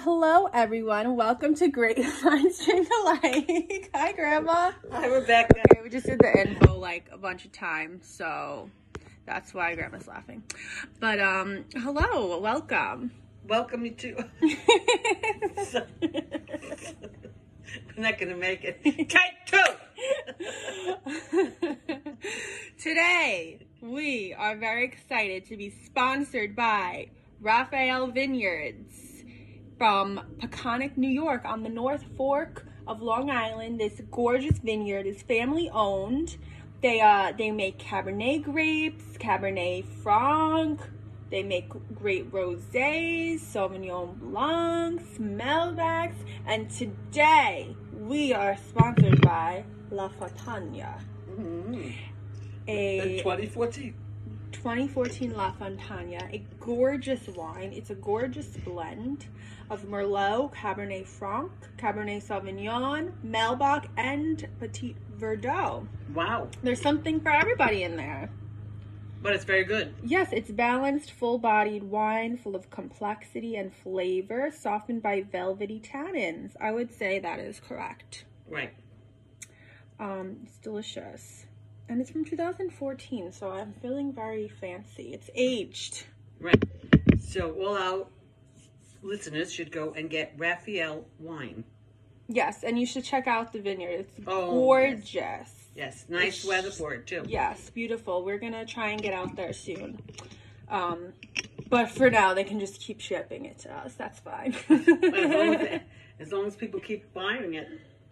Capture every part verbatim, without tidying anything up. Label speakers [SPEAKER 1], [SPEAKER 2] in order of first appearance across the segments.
[SPEAKER 1] Hello, everyone. Welcome to Grapevines Drink Alike. Hi, Grandma.
[SPEAKER 2] Hi, Rebecca.
[SPEAKER 1] Okay, we just did the info like a bunch of times, so that's why Grandma's laughing. But um, hello, welcome.
[SPEAKER 2] Welcome you to. So, we're not gonna make it. Take two.
[SPEAKER 1] Today, we are very excited to be sponsored by Raphael Vineyards from Peconic, New York, on the North Fork of Long Island. This gorgeous vineyard is family owned. They uh they make Cabernet grapes, Cabernet Franc. They make great rosés, Sauvignon Blancs, Malbecs, and today we are sponsored by La Fontana,
[SPEAKER 2] Mm-hmm.
[SPEAKER 1] a
[SPEAKER 2] twenty fourteen.
[SPEAKER 1] twenty fourteen La Fontana, a gorgeous wine. It's a gorgeous blend of Merlot, Cabernet Franc, Cabernet Sauvignon, Malbec, and Petit Verdot.
[SPEAKER 2] Wow.
[SPEAKER 1] There's something for everybody in there.
[SPEAKER 2] But it's very good.
[SPEAKER 1] Yes, it's balanced, full-bodied wine full of complexity and flavor, softened by velvety tannins. I would say that is correct.
[SPEAKER 2] Right.
[SPEAKER 1] Um, it's delicious. And it's from two thousand fourteen, so I'm feeling very fancy. It's aged.
[SPEAKER 2] Right. So all our listeners should go and get Raphael wine.
[SPEAKER 1] Yes, and you should check out the vineyard. It's
[SPEAKER 2] Oh,
[SPEAKER 1] gorgeous.
[SPEAKER 2] Yes. Yes. Nice
[SPEAKER 1] It's-
[SPEAKER 2] weather for it too.
[SPEAKER 1] Yes, beautiful. We're going to try and get out there soon. Um, but for now, they can just keep shipping it to us. That's fine.
[SPEAKER 2] As long as, as long as people keep buying it.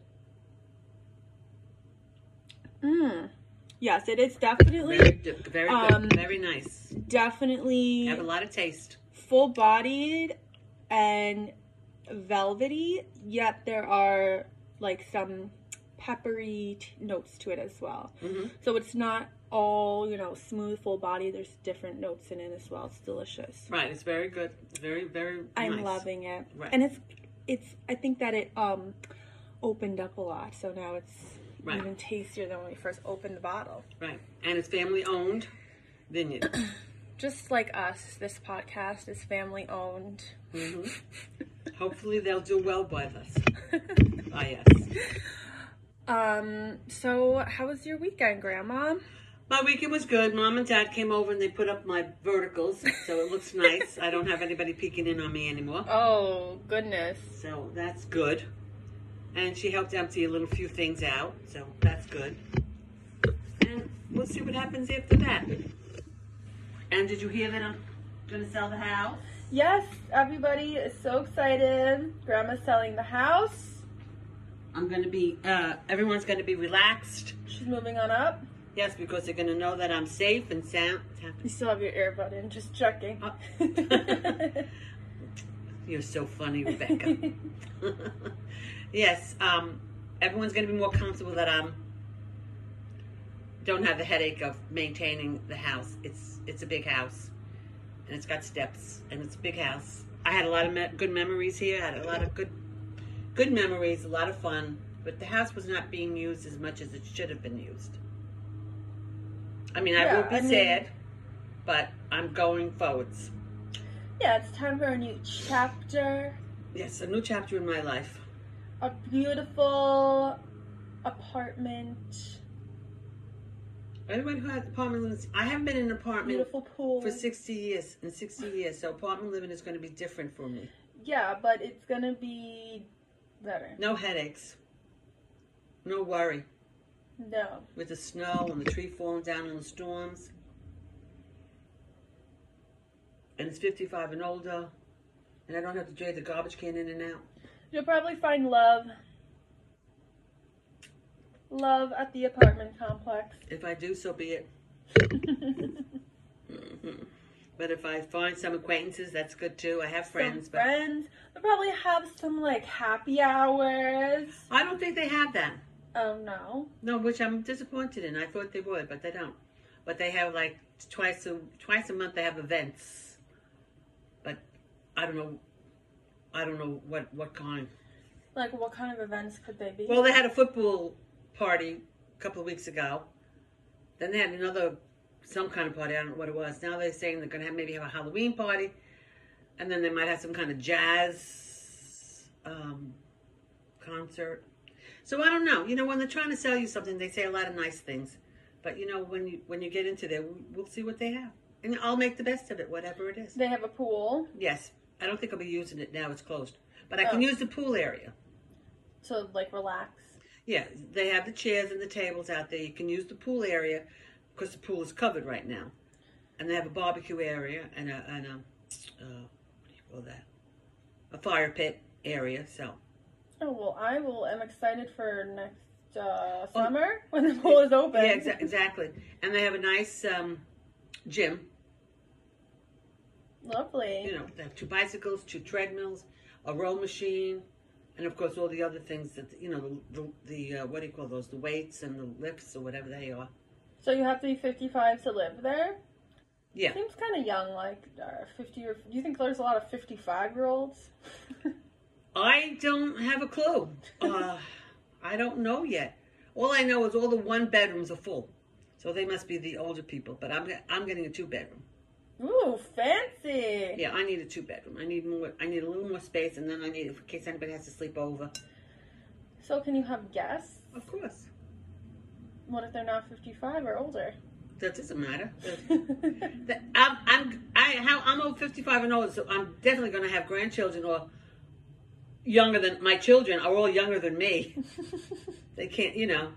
[SPEAKER 1] mm. Yes, it is definitely,
[SPEAKER 2] Very, good- very good.
[SPEAKER 1] Um,
[SPEAKER 2] very nice.
[SPEAKER 1] definitely
[SPEAKER 2] Have a lot of taste.
[SPEAKER 1] full-bodied and velvety, yet there are like some peppery t- notes to it as well.
[SPEAKER 2] Mm-hmm.
[SPEAKER 1] So it's not all, you know, smooth, full body. There's different notes in it as well. It's delicious.
[SPEAKER 2] Right. It's very good. Very, very
[SPEAKER 1] I'm
[SPEAKER 2] nice.
[SPEAKER 1] loving it.
[SPEAKER 2] Right.
[SPEAKER 1] And it's, it's, I think that it um opened up a lot. So now it's
[SPEAKER 2] Right.
[SPEAKER 1] even tastier than when we first opened the bottle.
[SPEAKER 2] Right. And it's family owned vineyard.
[SPEAKER 1] Just like us, this podcast is family owned.
[SPEAKER 2] Mm-hmm. Hopefully they'll do well by us. Ah, yes.
[SPEAKER 1] Um, so how was your weekend, Grandma?
[SPEAKER 2] My weekend was good. Mom and Dad came over and they put up my verticals, so it looks nice. I don't have anybody peeking in on me anymore.
[SPEAKER 1] Oh, goodness.
[SPEAKER 2] So that's good. And she helped empty a little few things out, so that's good. And we'll see what happens after that. And did you hear that I'm going to sell the house?
[SPEAKER 1] Yes, everybody is so excited. Grandma's selling the house.
[SPEAKER 2] I'm going to be, uh, everyone's going to be relaxed.
[SPEAKER 1] She's moving on up.
[SPEAKER 2] Yes, because they're going to know that I'm safe and sound.
[SPEAKER 1] You still have your earbud in, just checking.
[SPEAKER 2] Oh. You're so funny, Rebecca. Yes, um, everyone's going to be more comfortable that I don't have the headache of maintaining the house. It's it's a big house, and it's got steps, and it's a big house. I had a lot of me- good memories here. I had a lot of good good memories, a lot of fun, but the house was not being used as much as it should have been used. I mean, I
[SPEAKER 1] Yeah,
[SPEAKER 2] will be
[SPEAKER 1] I mean-
[SPEAKER 2] sad, but I'm going forwards.
[SPEAKER 1] Yeah, it's time for a new chapter.
[SPEAKER 2] Yes, a new chapter in my life.
[SPEAKER 1] A beautiful apartment.
[SPEAKER 2] Anyone who has apartment living, I haven't been in an apartment
[SPEAKER 1] Beautiful pool.
[SPEAKER 2] for sixty years. In sixty years, so apartment living is going to be different for me.
[SPEAKER 1] Yeah, but it's gonna be better.
[SPEAKER 2] No headaches, no worry
[SPEAKER 1] No.
[SPEAKER 2] with the snow and the tree falling down in the storms. And it's fifty-five and older, and I don't have to drag the garbage can in and out.
[SPEAKER 1] You'll probably find love. Love at the apartment complex.
[SPEAKER 2] If I do, so be it. Mhm. But if I find some acquaintances, that's good too. I have friends,
[SPEAKER 1] Some
[SPEAKER 2] but
[SPEAKER 1] friends. They'll probably have some like happy hours.
[SPEAKER 2] I don't think they have that.
[SPEAKER 1] Oh no.
[SPEAKER 2] No, which I'm disappointed in. I thought they would, but they don't. But they have like twice a twice a month. They have events, but I don't know. I don't know what what kind.
[SPEAKER 1] Like what kind of events could they be?
[SPEAKER 2] Well, they had a football party a couple of weeks ago. Then they had another some kind of party. I don't know what it was. Now they're saying they're going to have maybe have a Halloween party, and then they might have some kind of jazz um, concert. So I don't know. You know, when they're trying to sell you something, they say a lot of nice things. But you know, when you when you get into there, we'll see what they have, and I'll make the best of it, whatever it is.
[SPEAKER 1] They have a pool.
[SPEAKER 2] Yes, I don't think I'll be using it now. It's closed, but I can
[SPEAKER 1] Oh.
[SPEAKER 2] use the pool area.
[SPEAKER 1] To like relax.
[SPEAKER 2] Yeah, they have the chairs and the tables out there. You can use the pool area because the pool is covered right now, and they have a barbecue area and a and a uh, what do you call that? A fire pit area. So.
[SPEAKER 1] Oh well, I will. am excited for next uh, summer oh, when the pool is open.
[SPEAKER 2] Yeah, exa- exactly. And they have a nice um, gym.
[SPEAKER 1] Lovely.
[SPEAKER 2] You know, they have two bicycles, two treadmills, a row machine, and of course all the other things that you know the the, the uh, what do you call those? The weights and the lifts or whatever they are.
[SPEAKER 1] So you have to be fifty-five to live there.
[SPEAKER 2] Yeah.
[SPEAKER 1] Seems kind of young, like uh, fifty or. Do you think there's a lot of fifty-five-year-olds?
[SPEAKER 2] I don't have a clue. Uh, I don't know yet. All I know is all the one bedrooms are full, so they must be the older people. But I'm I'm getting a two bedroom.
[SPEAKER 1] Ooh, fancy!
[SPEAKER 2] Yeah, I need a two bedroom. I need more. I need a little more space, and then I need, in case anybody has to sleep over.
[SPEAKER 1] So can you have guests?
[SPEAKER 2] Of course.
[SPEAKER 1] What if they're not fifty-five or older?
[SPEAKER 2] That doesn't matter. The- I'm I'm I how I'm over fifty-five and older, so I'm definitely going to have grandchildren or younger than my children are all younger than me. They can't, you know.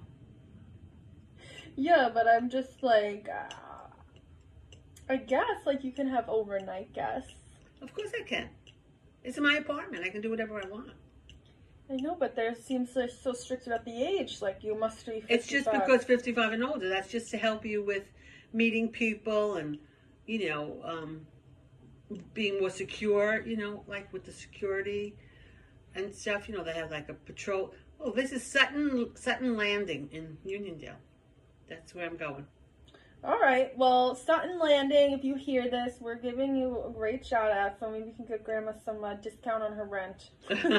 [SPEAKER 1] Yeah, but I'm just like, uh, I guess like you can have overnight guests.
[SPEAKER 2] Of course I can. It's in my apartment. I can do whatever I want.
[SPEAKER 1] I know, but there seems so, so strict about the age. Like you must be fifty-five.
[SPEAKER 2] It's just because fifty-five and older. That's just to help you with meeting people and, you know, um, being more secure, you know, like with the security and stuff. You know, they have like a patrol. Oh, this is Sutton Sutton Landing in Uniondale. That's where I'm going.
[SPEAKER 1] All right. Well, Sutton Landing, if you hear this, we're giving you a great shout out, so maybe we can get Grandma some uh, discount on her rent.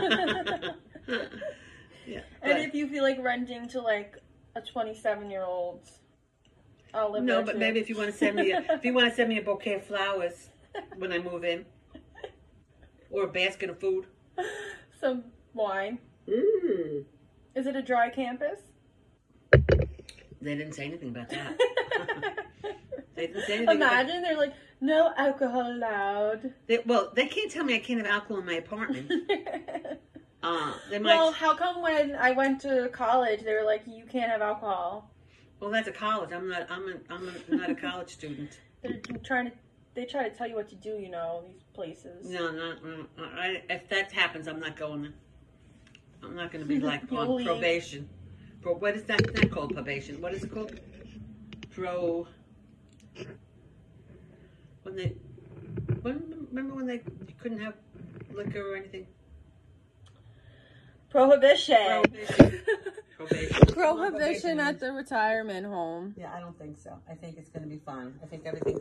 [SPEAKER 2] Yeah.
[SPEAKER 1] And
[SPEAKER 2] but-
[SPEAKER 1] if you feel like renting to like a twenty-seven-year-old, I'll live
[SPEAKER 2] No,
[SPEAKER 1] there
[SPEAKER 2] but
[SPEAKER 1] too.
[SPEAKER 2] maybe if you want to send me a, if you want to send me a bouquet of flowers when I move in, or a basket of food.
[SPEAKER 1] Some wine.
[SPEAKER 2] Mm.
[SPEAKER 1] Is it a dry campus?
[SPEAKER 2] They didn't say anything about that. They didn't say anything.
[SPEAKER 1] Imagine
[SPEAKER 2] about,
[SPEAKER 1] they're like, no alcohol allowed.
[SPEAKER 2] they, well, they can't tell me I can't have alcohol in my apartment. Uh, they might.
[SPEAKER 1] Well, how come when I went to college, they were like, you can't have alcohol?
[SPEAKER 2] Well, that's a college. I'm not. I'm. A, I'm a, not a college student.
[SPEAKER 1] They're trying to. They try to tell you what to do. You know, these places.
[SPEAKER 2] No, no. no. I, if that happens, I'm not going there. I'm not going to be like
[SPEAKER 1] You'll
[SPEAKER 2] on
[SPEAKER 1] leave.
[SPEAKER 2] probation. Pro, what is that? Not called probation. What is it called? Pro. When they. When, remember when they you couldn't have liquor or anything?
[SPEAKER 1] Prohibition.
[SPEAKER 2] Prohibition. Probation.
[SPEAKER 1] Prohibition at the retirement home.
[SPEAKER 2] Yeah, I don't think so. I think it's going to be fine. I think everything.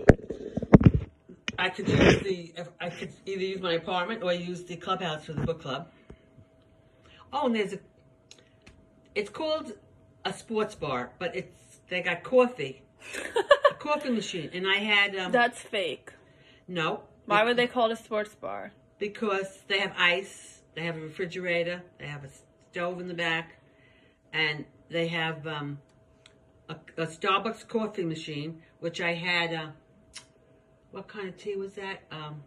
[SPEAKER 2] I could use the. If I could either use my apartment or use the clubhouse for the book club. Oh, and there's a. It's called a sports bar, but it's they got coffee, a coffee machine, and I had. Um,
[SPEAKER 1] That's fake.
[SPEAKER 2] no.
[SPEAKER 1] Why would they call it a sports bar?
[SPEAKER 2] Because they have ice. They have a refrigerator. They have a stove in the back, and they have um, a, a Starbucks coffee machine, which I had. Uh, what kind of tea was that? Um,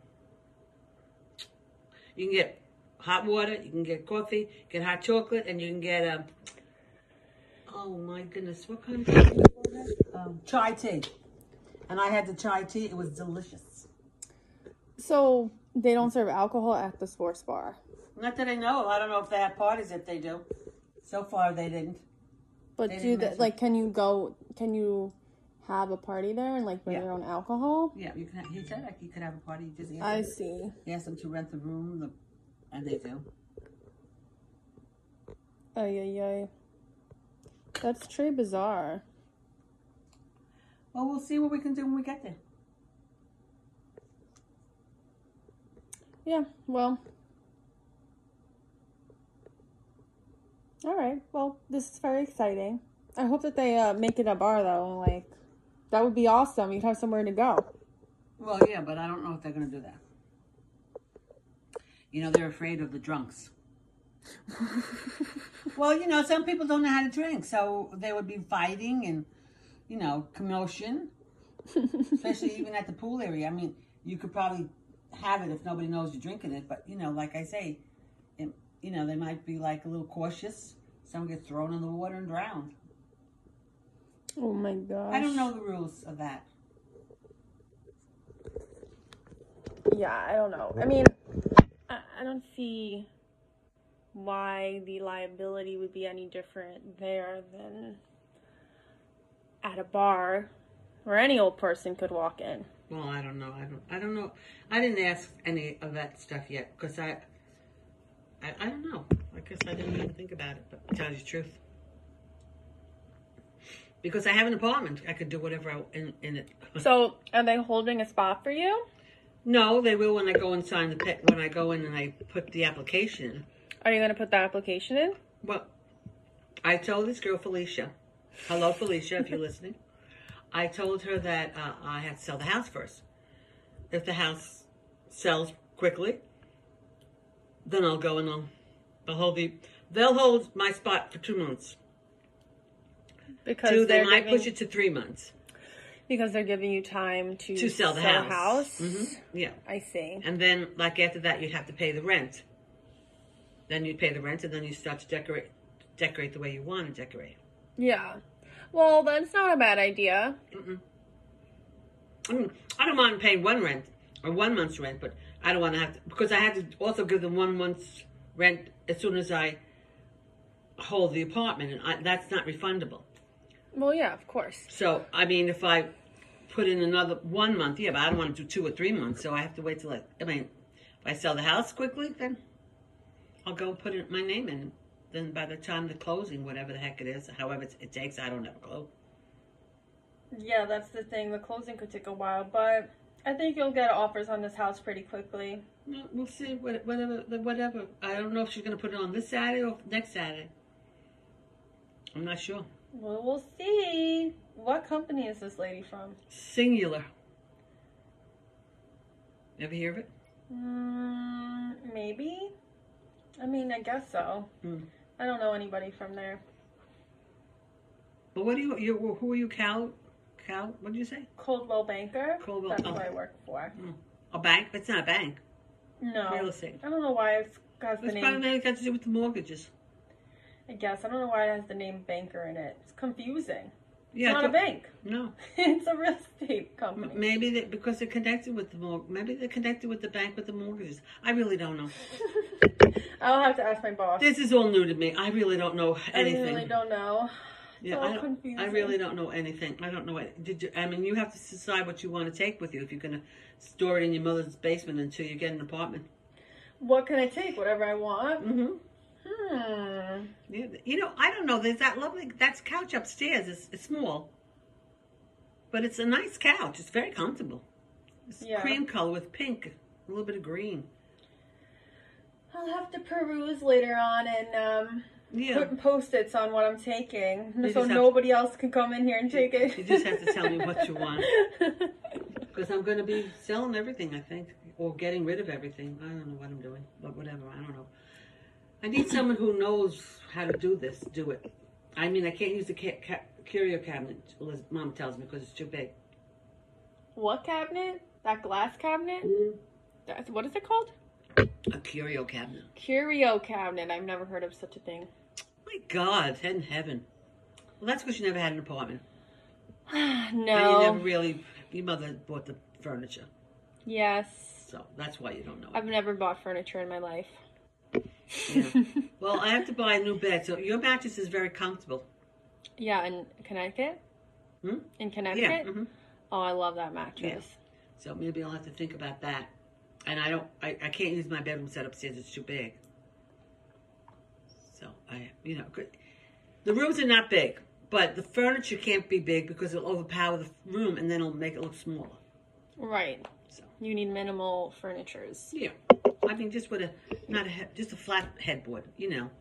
[SPEAKER 2] you can get hot water. You can get coffee. Get hot chocolate, and you can get um. Oh my goodness! What kind of tea was that? Um, chai tea. And I had the chai tea. It was delicious.
[SPEAKER 1] So they don't serve alcohol at the sports bar.
[SPEAKER 2] Not that I know. I don't know if they have parties. If they do, so far they didn't.
[SPEAKER 1] But
[SPEAKER 2] They
[SPEAKER 1] do
[SPEAKER 2] didn't
[SPEAKER 1] that
[SPEAKER 2] mention-
[SPEAKER 1] like? Can you go? Can you have a party there and like bring
[SPEAKER 2] Yeah.
[SPEAKER 1] your own alcohol?
[SPEAKER 2] Yeah, you can. He said like you could have a party. You just ask
[SPEAKER 1] I
[SPEAKER 2] them,
[SPEAKER 1] see.
[SPEAKER 2] he asked them to rent the room, the, and they do.
[SPEAKER 1] Ay ay ay. That's très bizarre.
[SPEAKER 2] Well, we'll see what we can do when we get there.
[SPEAKER 1] Yeah. Well. All right. Well, this is very exciting. I hope that they uh, make it a bar though. Like, that would be awesome. You'd have somewhere to go.
[SPEAKER 2] Well, yeah, but I don't know if they're going to do that. You know, they're afraid of the drunks. Well, you know, some people don't know how to drink, so there would be fighting and, you know, commotion, especially even at the pool area. I mean, you could probably have it if nobody knows you're drinking it, but, you know, like I say, it, you know, they might be like a little cautious. Someone gets thrown in the water and drowned.
[SPEAKER 1] Oh my gosh.
[SPEAKER 2] I don't know the rules of that.
[SPEAKER 1] Yeah, I don't know. I mean, I, I don't see why the liability would be any different there than at a bar where any old person could walk in.
[SPEAKER 2] Well, I don't know. I don't. I don't know. I didn't ask any of that stuff yet because I, I. I don't know. I guess I didn't even think about it. But to tell you the truth, because I have an apartment, I could do whatever I in in it.
[SPEAKER 1] So, are they holding a spot for you?
[SPEAKER 2] No, they will when I go and sign the pet. When I go in and I put the application in.
[SPEAKER 1] Are you going to put the application in?
[SPEAKER 2] Well, I told this girl Felicia. Hello, Felicia, if you're listening. I told her that uh, I had to sell the house first. If the house sells quickly, then I'll go and I'll, they'll hold the, they'll hold my spot for two months.
[SPEAKER 1] Because
[SPEAKER 2] two, they
[SPEAKER 1] they're
[SPEAKER 2] might
[SPEAKER 1] giving,
[SPEAKER 2] push it to three months.
[SPEAKER 1] Because they're giving you time to,
[SPEAKER 2] to sell the
[SPEAKER 1] sell
[SPEAKER 2] house.
[SPEAKER 1] house.
[SPEAKER 2] Mm-hmm. Yeah.
[SPEAKER 1] I see.
[SPEAKER 2] And then, like after that, you'd have to pay the rent. Then you'd pay the rent, and then you start to decorate, decorate the way you want to decorate.
[SPEAKER 1] Yeah. Well, that's not a bad idea.
[SPEAKER 2] Mm-mm. I mean, I don't mind paying one rent or one month's rent, but I don't want to have to, because I had to also give them one month's rent as soon as I hold the apartment, and I, that's not refundable.
[SPEAKER 1] Well, yeah, of course.
[SPEAKER 2] So, I mean, if I put in another one month, yeah, but I don't want to do two or three months, so I have to wait till I, I mean, if I sell the house quickly, then I'll go put it, my name in. Then by the time the closing, whatever the heck it is, however it takes, I don't have a clue.
[SPEAKER 1] Yeah, that's the thing. The closing could take a while, but I think you'll get offers on this house pretty quickly.
[SPEAKER 2] Well, we'll see. Whatever, whatever. I don't know if she's going to put it on this Saturday or next Saturday. I'm not sure.
[SPEAKER 1] Well, we'll see. What company is this lady from?
[SPEAKER 2] Singular. Ever hear of it?
[SPEAKER 1] Mm, maybe. I mean, I guess so.
[SPEAKER 2] Hmm.
[SPEAKER 1] I don't know anybody from there.
[SPEAKER 2] But what do you, you who are you, Cal, Cal, what did you say?
[SPEAKER 1] Coldwell Banker.
[SPEAKER 2] Coldwell,
[SPEAKER 1] That's
[SPEAKER 2] oh.
[SPEAKER 1] who I work for.
[SPEAKER 2] Hmm. A bank? It's not a bank.
[SPEAKER 1] No.
[SPEAKER 2] Real estate.
[SPEAKER 1] I don't know why it has the
[SPEAKER 2] It's
[SPEAKER 1] name.
[SPEAKER 2] probably got to do with the mortgages.
[SPEAKER 1] I guess. I don't know why it has the name Banker in it. It's confusing.
[SPEAKER 2] Yeah,
[SPEAKER 1] It's not a bank.
[SPEAKER 2] No.
[SPEAKER 1] It's a real estate company.
[SPEAKER 2] M- maybe they, because they're connected with the mor- maybe they're connected with the bank with the mortgages. I really don't know.
[SPEAKER 1] I'll have to ask my boss.
[SPEAKER 2] This is all new to me. I really don't know anything.
[SPEAKER 1] I really don't know. It's
[SPEAKER 2] Yeah,
[SPEAKER 1] all
[SPEAKER 2] I, don't,
[SPEAKER 1] confusing.
[SPEAKER 2] I really don't know anything. I don't know what. Did you? I mean, you have to decide what you want to take with you. If you're going to store it in your mother's basement until you get an apartment.
[SPEAKER 1] What can I take? Whatever I want.
[SPEAKER 2] Mm-hmm.
[SPEAKER 1] Hmm.
[SPEAKER 2] Yeah, you know, I don't know. There's that lovely. That's couch upstairs. It's, it's small, but it's a nice couch. It's very comfortable. It's
[SPEAKER 1] Yeah.
[SPEAKER 2] cream color with pink, a little bit of green.
[SPEAKER 1] I'll have to peruse later on and um,
[SPEAKER 2] Yeah.
[SPEAKER 1] put post-its on what I'm taking,
[SPEAKER 2] You
[SPEAKER 1] so
[SPEAKER 2] just have
[SPEAKER 1] nobody else can come in here and take it.
[SPEAKER 2] You just have to tell me what you want. Because I'm going to be selling everything, I think, or getting rid of everything. I don't know what I'm doing, but whatever. I don't know. I need someone who knows how to do this. Do it. I mean, I can't use the ca- ca- curio cabinet. Liz, Mom tells me because it's too big.
[SPEAKER 1] What cabinet? That glass cabinet?
[SPEAKER 2] Mm.
[SPEAKER 1] That's, what is it called?
[SPEAKER 2] A curio cabinet.
[SPEAKER 1] Curio cabinet. I've never heard of such a thing.
[SPEAKER 2] My God, head in heaven. Well, that's because you never had an apartment.
[SPEAKER 1] No.
[SPEAKER 2] And you never really. Your mother bought the furniture,
[SPEAKER 1] Yes.
[SPEAKER 2] so that's why you don't know.
[SPEAKER 1] I've never bought furniture in my life.
[SPEAKER 2] Yeah. Well, I have to buy a new bed, so your mattress is very comfortable.
[SPEAKER 1] Yeah, in Connecticut?
[SPEAKER 2] Hmm?
[SPEAKER 1] In Connecticut?
[SPEAKER 2] Yeah. hmm
[SPEAKER 1] Oh, I love that mattress.
[SPEAKER 2] So maybe I'll have to think about that. And I don't, I, I can't use my bedroom set upstairs. It's too big. So I, you know, good. The rooms are not big, but the furniture can't be big because it'll overpower the room and then it'll make it look smaller.
[SPEAKER 1] Right.
[SPEAKER 2] So
[SPEAKER 1] You need minimal furnitures.
[SPEAKER 2] yeah, I mean just with a, not a, he- just a flat headboard. You know.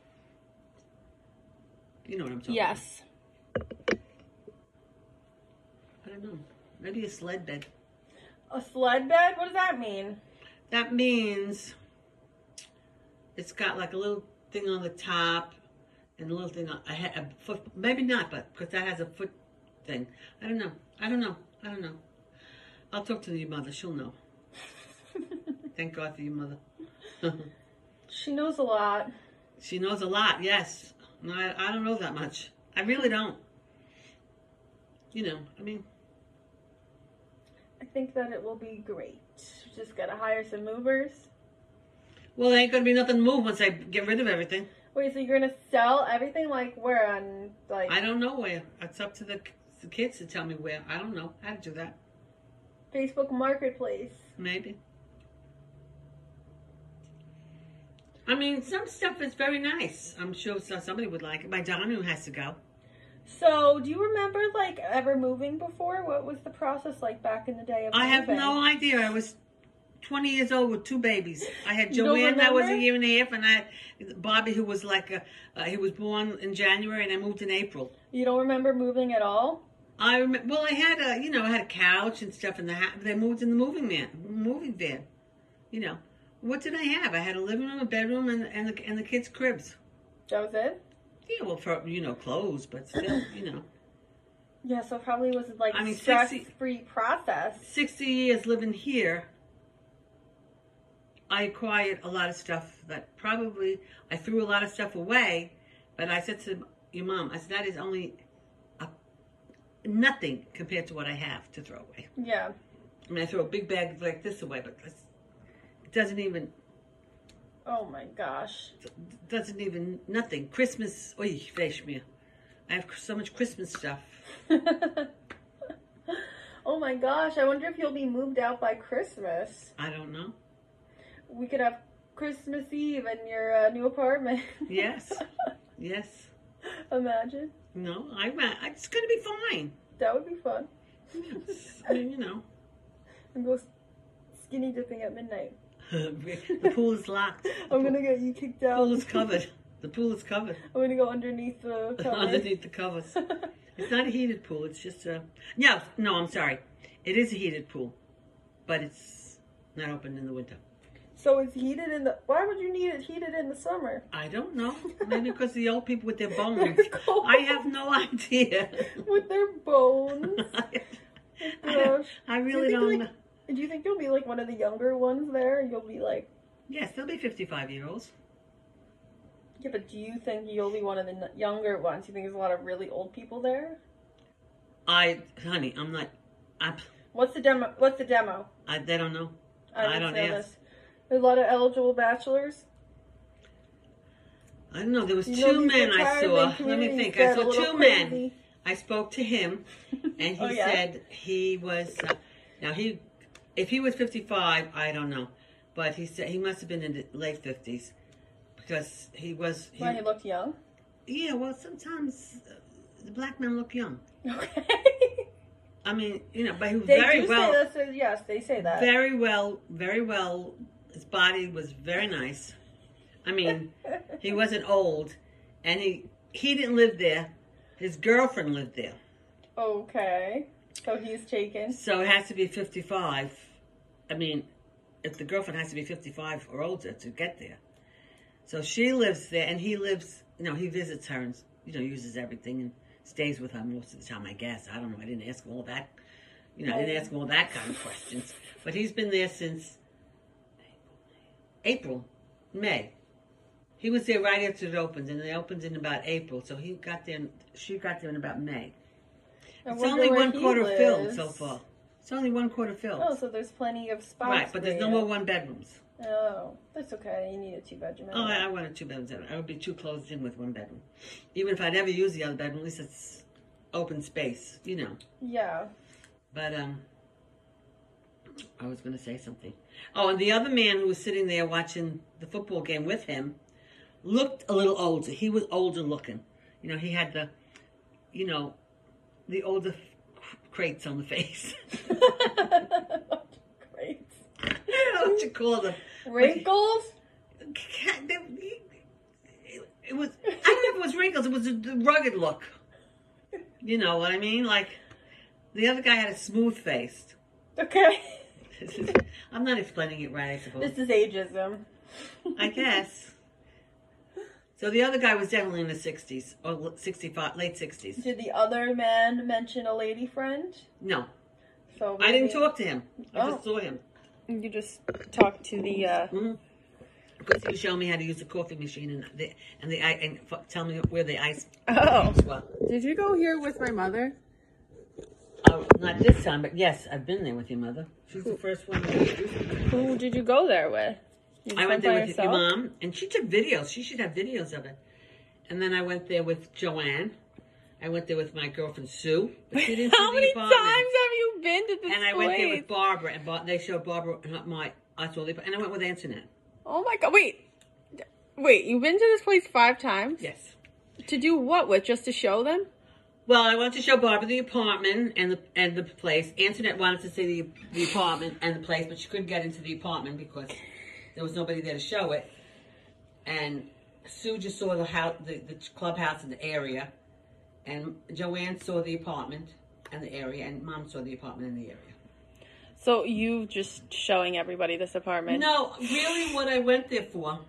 [SPEAKER 2] You know what I'm talking
[SPEAKER 1] Yes.
[SPEAKER 2] about. I don't know. Maybe a sled bed.
[SPEAKER 1] A sled bed? What does that mean?
[SPEAKER 2] That means it's got like a little thing on the top and a little thing on, I had a foot, maybe not, but because that has a foot thing. I don't know. I don't know. I don't know. I'll talk to your mother. She'll know. Thank God for your mother.
[SPEAKER 1] She knows a lot.
[SPEAKER 2] She knows a lot, yes. No, I, I don't know that much. I really don't. You know, I mean.
[SPEAKER 1] I think that it will be great. Just gotta hire some movers.
[SPEAKER 2] Well, there ain't gonna be nothing to move once I get rid of everything.
[SPEAKER 1] Wait, so you're gonna sell everything? Like where? On like
[SPEAKER 2] I don't know where. It's up to the, the kids to tell me where. I don't know how to do that.
[SPEAKER 1] Facebook Marketplace.
[SPEAKER 2] Maybe. I mean, some stuff is very nice. I'm sure somebody would like it. My Danu has to go.
[SPEAKER 1] So, do you remember, like, ever moving before? What was the process like back in the day of
[SPEAKER 2] I
[SPEAKER 1] moving?
[SPEAKER 2] have no idea. I was twenty years old with two babies. I had
[SPEAKER 1] You don't
[SPEAKER 2] Joanne, that was a
[SPEAKER 1] remember?
[SPEAKER 2] year and a half, and I had Bobby, who was like a, uh, he was born in January, and I moved in April.
[SPEAKER 1] You don't remember moving at all?
[SPEAKER 2] I rem- well, I had a, you know, I had a couch and stuff in the house. They moved in the moving van, moving van. You know, what did I have? I had a living room, a bedroom, and and the and the kids' cribs.
[SPEAKER 1] That was it?
[SPEAKER 2] Yeah, well, for you know, clothes, but still, you know.
[SPEAKER 1] Yeah, so it probably was like
[SPEAKER 2] I
[SPEAKER 1] a
[SPEAKER 2] mean,
[SPEAKER 1] stress-free process.
[SPEAKER 2] sixty years living here, I acquired a lot of stuff that probably, I threw a lot of stuff away, but I said to your mom, I said, that is only a, nothing compared to what I have to throw away.
[SPEAKER 1] Yeah.
[SPEAKER 2] I mean, I throw a big bag like this away, but it's, it doesn't even,
[SPEAKER 1] Oh my gosh.
[SPEAKER 2] doesn't even, nothing. Christmas, oy, fresh me. I have so much Christmas stuff.
[SPEAKER 1] Oh my gosh, I wonder if you'll be moved out by Christmas.
[SPEAKER 2] I don't know.
[SPEAKER 1] We could have Christmas Eve in your uh, new apartment.
[SPEAKER 2] Yes. Yes.
[SPEAKER 1] Imagine.
[SPEAKER 2] No, I, I it's going to be fine.
[SPEAKER 1] That would be fun.
[SPEAKER 2] Yes. I mean, you know.
[SPEAKER 1] And go skinny dipping at midnight.
[SPEAKER 2] The pool is locked. The
[SPEAKER 1] I'm gonna get you kicked out.
[SPEAKER 2] pool is covered. The pool is covered.
[SPEAKER 1] I'm gonna go underneath the covers.
[SPEAKER 2] Underneath the covers. It's not a heated pool. It's just a... No, no, I'm sorry. It is a heated pool. But it's not open in the winter.
[SPEAKER 1] So it's heated in the... Why would you need it heated in the summer?
[SPEAKER 2] I don't know. Maybe because the old people with their bones.
[SPEAKER 1] They're cold.
[SPEAKER 2] I have no idea.
[SPEAKER 1] With their bones.
[SPEAKER 2] I,
[SPEAKER 1] Gosh.
[SPEAKER 2] I really
[SPEAKER 1] Do you think,
[SPEAKER 2] don't
[SPEAKER 1] like,
[SPEAKER 2] know.
[SPEAKER 1] Do you think you'll be like one of the younger ones there? You'll be like...
[SPEAKER 2] Yes, there'll be fifty-five year olds.
[SPEAKER 1] Yeah, but do you think you'll be one of the n- younger ones? You think there's a lot of really old people there?
[SPEAKER 2] I, honey, I'm not... I'm,
[SPEAKER 1] What's the demo? What's the demo?
[SPEAKER 2] I, they don't know.
[SPEAKER 1] I,
[SPEAKER 2] I don't
[SPEAKER 1] know
[SPEAKER 2] ask.
[SPEAKER 1] this. There's a lot of eligible bachelors.
[SPEAKER 2] I don't know. There was
[SPEAKER 1] You know
[SPEAKER 2] two
[SPEAKER 1] these
[SPEAKER 2] men I
[SPEAKER 1] retirement
[SPEAKER 2] saw. Let me
[SPEAKER 1] communities
[SPEAKER 2] think.
[SPEAKER 1] get
[SPEAKER 2] I
[SPEAKER 1] a
[SPEAKER 2] saw
[SPEAKER 1] little
[SPEAKER 2] two men.
[SPEAKER 1] crazy.
[SPEAKER 2] I spoke to him, and he
[SPEAKER 1] Oh, yeah?
[SPEAKER 2] said he was. Uh, now he, if he was fifty-five, I don't know, but he said he must have been in the late fifties because he was. He,
[SPEAKER 1] When he looked young.
[SPEAKER 2] yeah, well, sometimes uh, the black men look young.
[SPEAKER 1] Okay.
[SPEAKER 2] I mean, you know, but he was
[SPEAKER 1] They
[SPEAKER 2] very
[SPEAKER 1] do
[SPEAKER 2] well.
[SPEAKER 1] say that. So yes, they say that.
[SPEAKER 2] Very well, very well. His body was very nice. I mean, he wasn't old, and he he didn't live there. His girlfriend lived there.
[SPEAKER 1] Okay. So he's taken.
[SPEAKER 2] So it has to be fifty-five. I mean, if the girlfriend has to be fifty-five or older to get there. So she lives there, and he lives, you know, he visits her and, you know, uses everything and stays with her most of the time, I guess. I don't know. I didn't ask him all that. You know, I didn't ask him all that kind of questions. But he's been there since April, May. He was there right after it opened, and it opened in about April. So he got there, she got there in about May.
[SPEAKER 1] I
[SPEAKER 2] It's
[SPEAKER 1] wonder
[SPEAKER 2] only
[SPEAKER 1] where
[SPEAKER 2] one
[SPEAKER 1] he
[SPEAKER 2] quarter filled
[SPEAKER 1] lives.
[SPEAKER 2] so far. It's only one quarter filled.
[SPEAKER 1] Oh, so there's plenty of spots.
[SPEAKER 2] Right, but
[SPEAKER 1] for
[SPEAKER 2] there's no
[SPEAKER 1] you.
[SPEAKER 2] more one bedrooms.
[SPEAKER 1] Oh, that's okay. You need a two bedroom.
[SPEAKER 2] Oh, I, I want a two bedrooms. I would be too closed in with one bedroom. Even if I never use the other bedroom, at least it's open space, you know.
[SPEAKER 1] Yeah.
[SPEAKER 2] But um, I was going to say something. Oh, and the other man who was sitting there watching the football game with him looked a little older. He was older looking. You know, he had the, you know, the older crates on the face.
[SPEAKER 1] Great.
[SPEAKER 2] I don't know what you call them.
[SPEAKER 1] Wrinkles?
[SPEAKER 2] It was, I don't know if it was wrinkles, it was a rugged look. You know what I mean? Like, the other guy had a smooth face.
[SPEAKER 1] Okay.
[SPEAKER 2] I'm not explaining it right, I suppose.
[SPEAKER 1] This is ageism.
[SPEAKER 2] I guess. So the other guy was definitely in the sixties or sixty-five, late sixties.
[SPEAKER 1] Did the other man mention a lady friend?
[SPEAKER 2] No.
[SPEAKER 1] So
[SPEAKER 2] I didn't
[SPEAKER 1] maybe-
[SPEAKER 2] talk to him. I
[SPEAKER 1] Oh.
[SPEAKER 2] just saw him.
[SPEAKER 1] You just talked to the. Uh...
[SPEAKER 2] Mm-hmm. Because he was showing me how to use the coffee machine and the and the and f- tell me where the ice
[SPEAKER 1] Oh.
[SPEAKER 2] was.
[SPEAKER 1] Did you go here with my mother?
[SPEAKER 2] Oh, not this time, but yes, I've been there with your mother. She's the first one to introduce me.
[SPEAKER 1] Who did you go there with? You
[SPEAKER 2] I went
[SPEAKER 1] by
[SPEAKER 2] there with
[SPEAKER 1] yourself?
[SPEAKER 2] your mom, and she took videos. She should have videos of it. And then I went there with Joanne. I went there with my girlfriend Sue. But she didn't see
[SPEAKER 1] How
[SPEAKER 2] the
[SPEAKER 1] many
[SPEAKER 2] apartment.
[SPEAKER 1] times have you been to this
[SPEAKER 2] And I
[SPEAKER 1] place?
[SPEAKER 2] went there with Barbara, and Bar- they showed Barbara and my I saw the and I went with Antoinette.
[SPEAKER 1] Oh my god! Wait, wait. You've been to this place five times?
[SPEAKER 2] Yes.
[SPEAKER 1] To do what with? Just to show them?
[SPEAKER 2] Well, I wanted to show Barbara the apartment and the and the place. Antoinette wanted to see the the apartment and the place, but she couldn't get into the apartment because there was nobody there to show it. And Sue just saw the house, the, the clubhouse and the area, and Joanne saw the apartment and the area, and Mom saw the apartment and the area.
[SPEAKER 1] So you just showing everybody this apartment?
[SPEAKER 2] No, really, what I went there for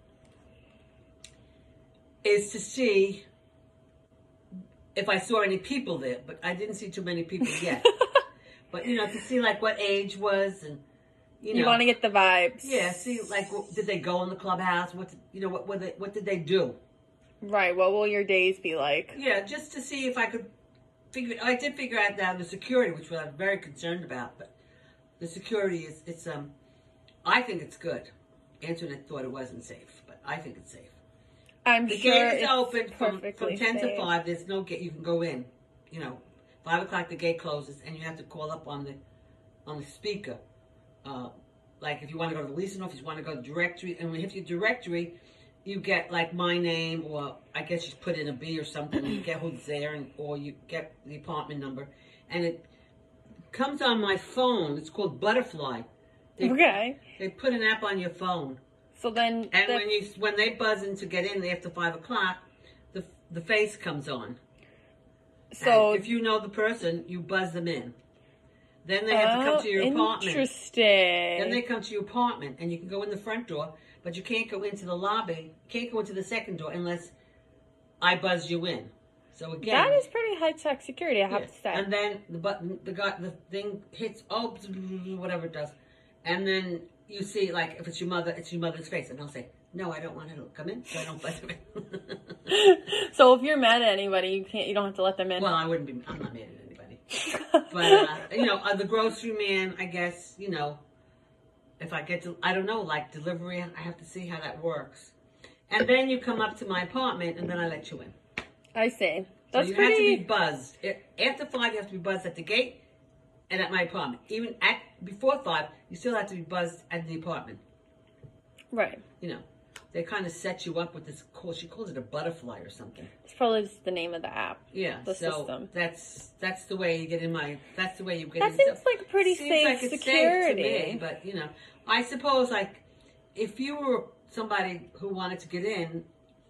[SPEAKER 2] is to see if I saw any people there, but I didn't see too many people yet. But you know, to see like what age was, and you know,
[SPEAKER 1] You want to get the vibes?
[SPEAKER 2] yeah, see like what, did they go in the clubhouse? What did, you know? What what, they, what did they do?
[SPEAKER 1] Right. What will your days be like?
[SPEAKER 2] Yeah, just to see if I could figure. I did figure out that the security, which I was very concerned about, but the security is it's um, I think it's good. Antoinette thought it wasn't safe, but I think it's safe.
[SPEAKER 1] I'm
[SPEAKER 2] The
[SPEAKER 1] sure
[SPEAKER 2] gate is
[SPEAKER 1] it's
[SPEAKER 2] open from,
[SPEAKER 1] perfectly
[SPEAKER 2] from ten
[SPEAKER 1] safe.
[SPEAKER 2] to five. There's no gate. You can go in. You know, five o'clock the gate closes, and you have to call up on the on the speaker. Uh, like if you want to go to the leasing office, you want to go to directory, and when you hit your directory, you get like my name, or I guess you put in a B or something. And you get who's there, and or you get the apartment number, and it comes on my phone. It's called Butterfly. They,
[SPEAKER 1] Okay.
[SPEAKER 2] They put an app on your phone.
[SPEAKER 1] So then,
[SPEAKER 2] And
[SPEAKER 1] the-
[SPEAKER 2] when you when they buzz in to get in after five o'clock, the the face comes on.
[SPEAKER 1] so
[SPEAKER 2] And if you know the person, you buzz them in. Then they have to come
[SPEAKER 1] Oh,
[SPEAKER 2] to your apartment.
[SPEAKER 1] Interesting.
[SPEAKER 2] Then they come to your apartment, and you can go in the front door, but you can't go into the lobby. You can't go into the second door unless I buzz you in. So again,
[SPEAKER 1] That is pretty high tech security, I have
[SPEAKER 2] yes.
[SPEAKER 1] to say.
[SPEAKER 2] And then the button, the guy, the thing hits, oh, whatever it does, and then you see, like, if it's your mother, it's your mother's face, and I'll say, no, I don't want her to come in, so I don't buzz her in.
[SPEAKER 1] So if you're mad at anybody, you can't. You don't have to let them in.
[SPEAKER 2] Well, I wouldn't be. I'm not mad at anybody. But uh, you know, uh, the grocery man, I guess, you know, if I get to, I don't know, like delivery, I have to see how that works. And then you come up to my apartment, and then I let you in.
[SPEAKER 1] I see.
[SPEAKER 2] So
[SPEAKER 1] That's
[SPEAKER 2] you
[SPEAKER 1] pretty.
[SPEAKER 2] have to be buzzed. It- After five, you have to be buzzed at the gate and at my apartment. Even at before five, you still have to be buzzed at the apartment.
[SPEAKER 1] Right.
[SPEAKER 2] You know, they kind of set you up with this call. She calls it a butterfly or something.
[SPEAKER 1] It's probably just the name of the app.
[SPEAKER 2] Yeah,
[SPEAKER 1] The
[SPEAKER 2] so
[SPEAKER 1] system.
[SPEAKER 2] that's that's the way you get in my. That's the way you get.
[SPEAKER 1] That
[SPEAKER 2] in.
[SPEAKER 1] seems
[SPEAKER 2] So-
[SPEAKER 1] like pretty
[SPEAKER 2] seems
[SPEAKER 1] safe
[SPEAKER 2] like it's
[SPEAKER 1] security.
[SPEAKER 2] Safe to me, but you know, I suppose like if you were somebody who wanted to get in,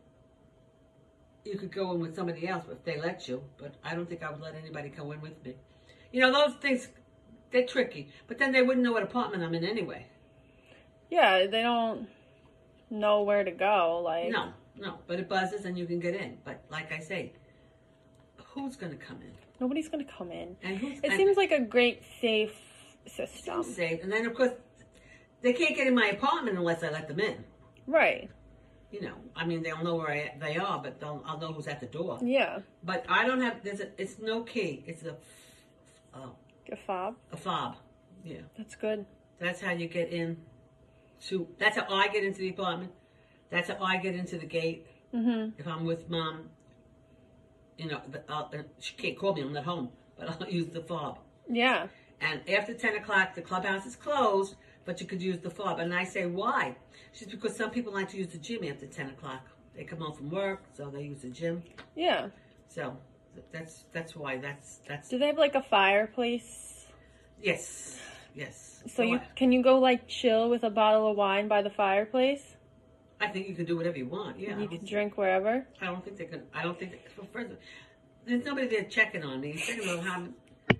[SPEAKER 2] you could go in with somebody else if they let you. But I don't think I would let anybody come in with me. You know, those things, they're tricky. But then they wouldn't know what apartment I'm in anyway.
[SPEAKER 1] Yeah, they don't know where to go. Like
[SPEAKER 2] No, no. But it buzzes and you can get in. But like I say, who's going to come in?
[SPEAKER 1] nobody's gonna come in.
[SPEAKER 2] And who's?
[SPEAKER 1] It
[SPEAKER 2] and-
[SPEAKER 1] seems like a great safe system.
[SPEAKER 2] Seems safe. And then of course, they can't get in my apartment unless I let them in.
[SPEAKER 1] Right.
[SPEAKER 2] You know, I mean, they'll know where I, they are, but they'll, I'll know who's at the door.
[SPEAKER 1] Yeah.
[SPEAKER 2] But I don't have. There's a. It's no key. It's a. Uh,
[SPEAKER 1] A fob.
[SPEAKER 2] a fob. Yeah,
[SPEAKER 1] That's good.
[SPEAKER 2] that's how you get in. To that's how I get into the apartment. That's how I get into the gate.
[SPEAKER 1] Mhm.
[SPEAKER 2] If I'm with mom, you know, the, I'll, uh, she can't call me. I'm not home, but I'll use the fob.
[SPEAKER 1] Yeah.
[SPEAKER 2] And after ten o'clock, the clubhouse is closed, but you could use the fob. And I say, why? She's because some people like to use the gym after ten o'clock. They come home from work, so they use the gym.
[SPEAKER 1] Yeah.
[SPEAKER 2] So that's that's why that's that's
[SPEAKER 1] Do they have like a fireplace?
[SPEAKER 2] yes, yes.
[SPEAKER 1] So you
[SPEAKER 2] I-
[SPEAKER 1] can you go like chill with a bottle of wine by the fireplace?
[SPEAKER 2] I think you can do whatever you want. Yeah, I
[SPEAKER 1] You
[SPEAKER 2] don't,
[SPEAKER 1] can drink wherever.
[SPEAKER 2] I don't think they can. I don't think. Well, first, there's nobody there checking on me. Second of all, how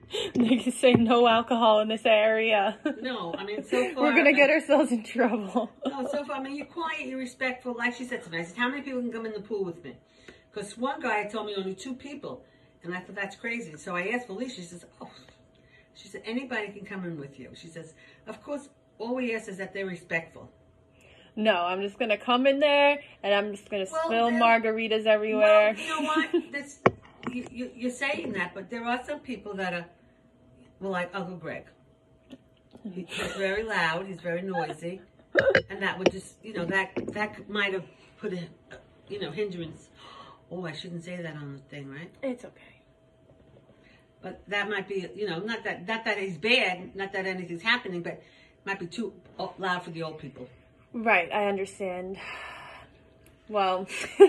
[SPEAKER 1] They can say no alcohol in this area.
[SPEAKER 2] No, I mean, so far...
[SPEAKER 1] We're going to get ourselves in trouble.
[SPEAKER 2] No, so far, I mean, you're quiet, you're respectful. Like she said to me, I said, how many people can come in the pool with me? Because one guy told me only two people. And I thought, that's crazy. So I asked Felicia, she says, oh... She said, anybody can come in with you. She says, of course, all we ask is that they're respectful.
[SPEAKER 1] No, I'm just going to come in there, and I'm just going to
[SPEAKER 2] Well,
[SPEAKER 1] spill
[SPEAKER 2] there-
[SPEAKER 1] margaritas everywhere.
[SPEAKER 2] Well, you know what? This, you, you, you're saying that, but there are some people that are, well, like Uncle Greg. He- He's very loud. He's very noisy. And that would just, you know, that that might have put a, you know, hindrance. Oh, I shouldn't say that on the thing, right?
[SPEAKER 1] It's okay.
[SPEAKER 2] But that might be, you know, not that not that he's bad, not that anything's happening, but it might be too loud for the old people.
[SPEAKER 1] Right, I understand. Well.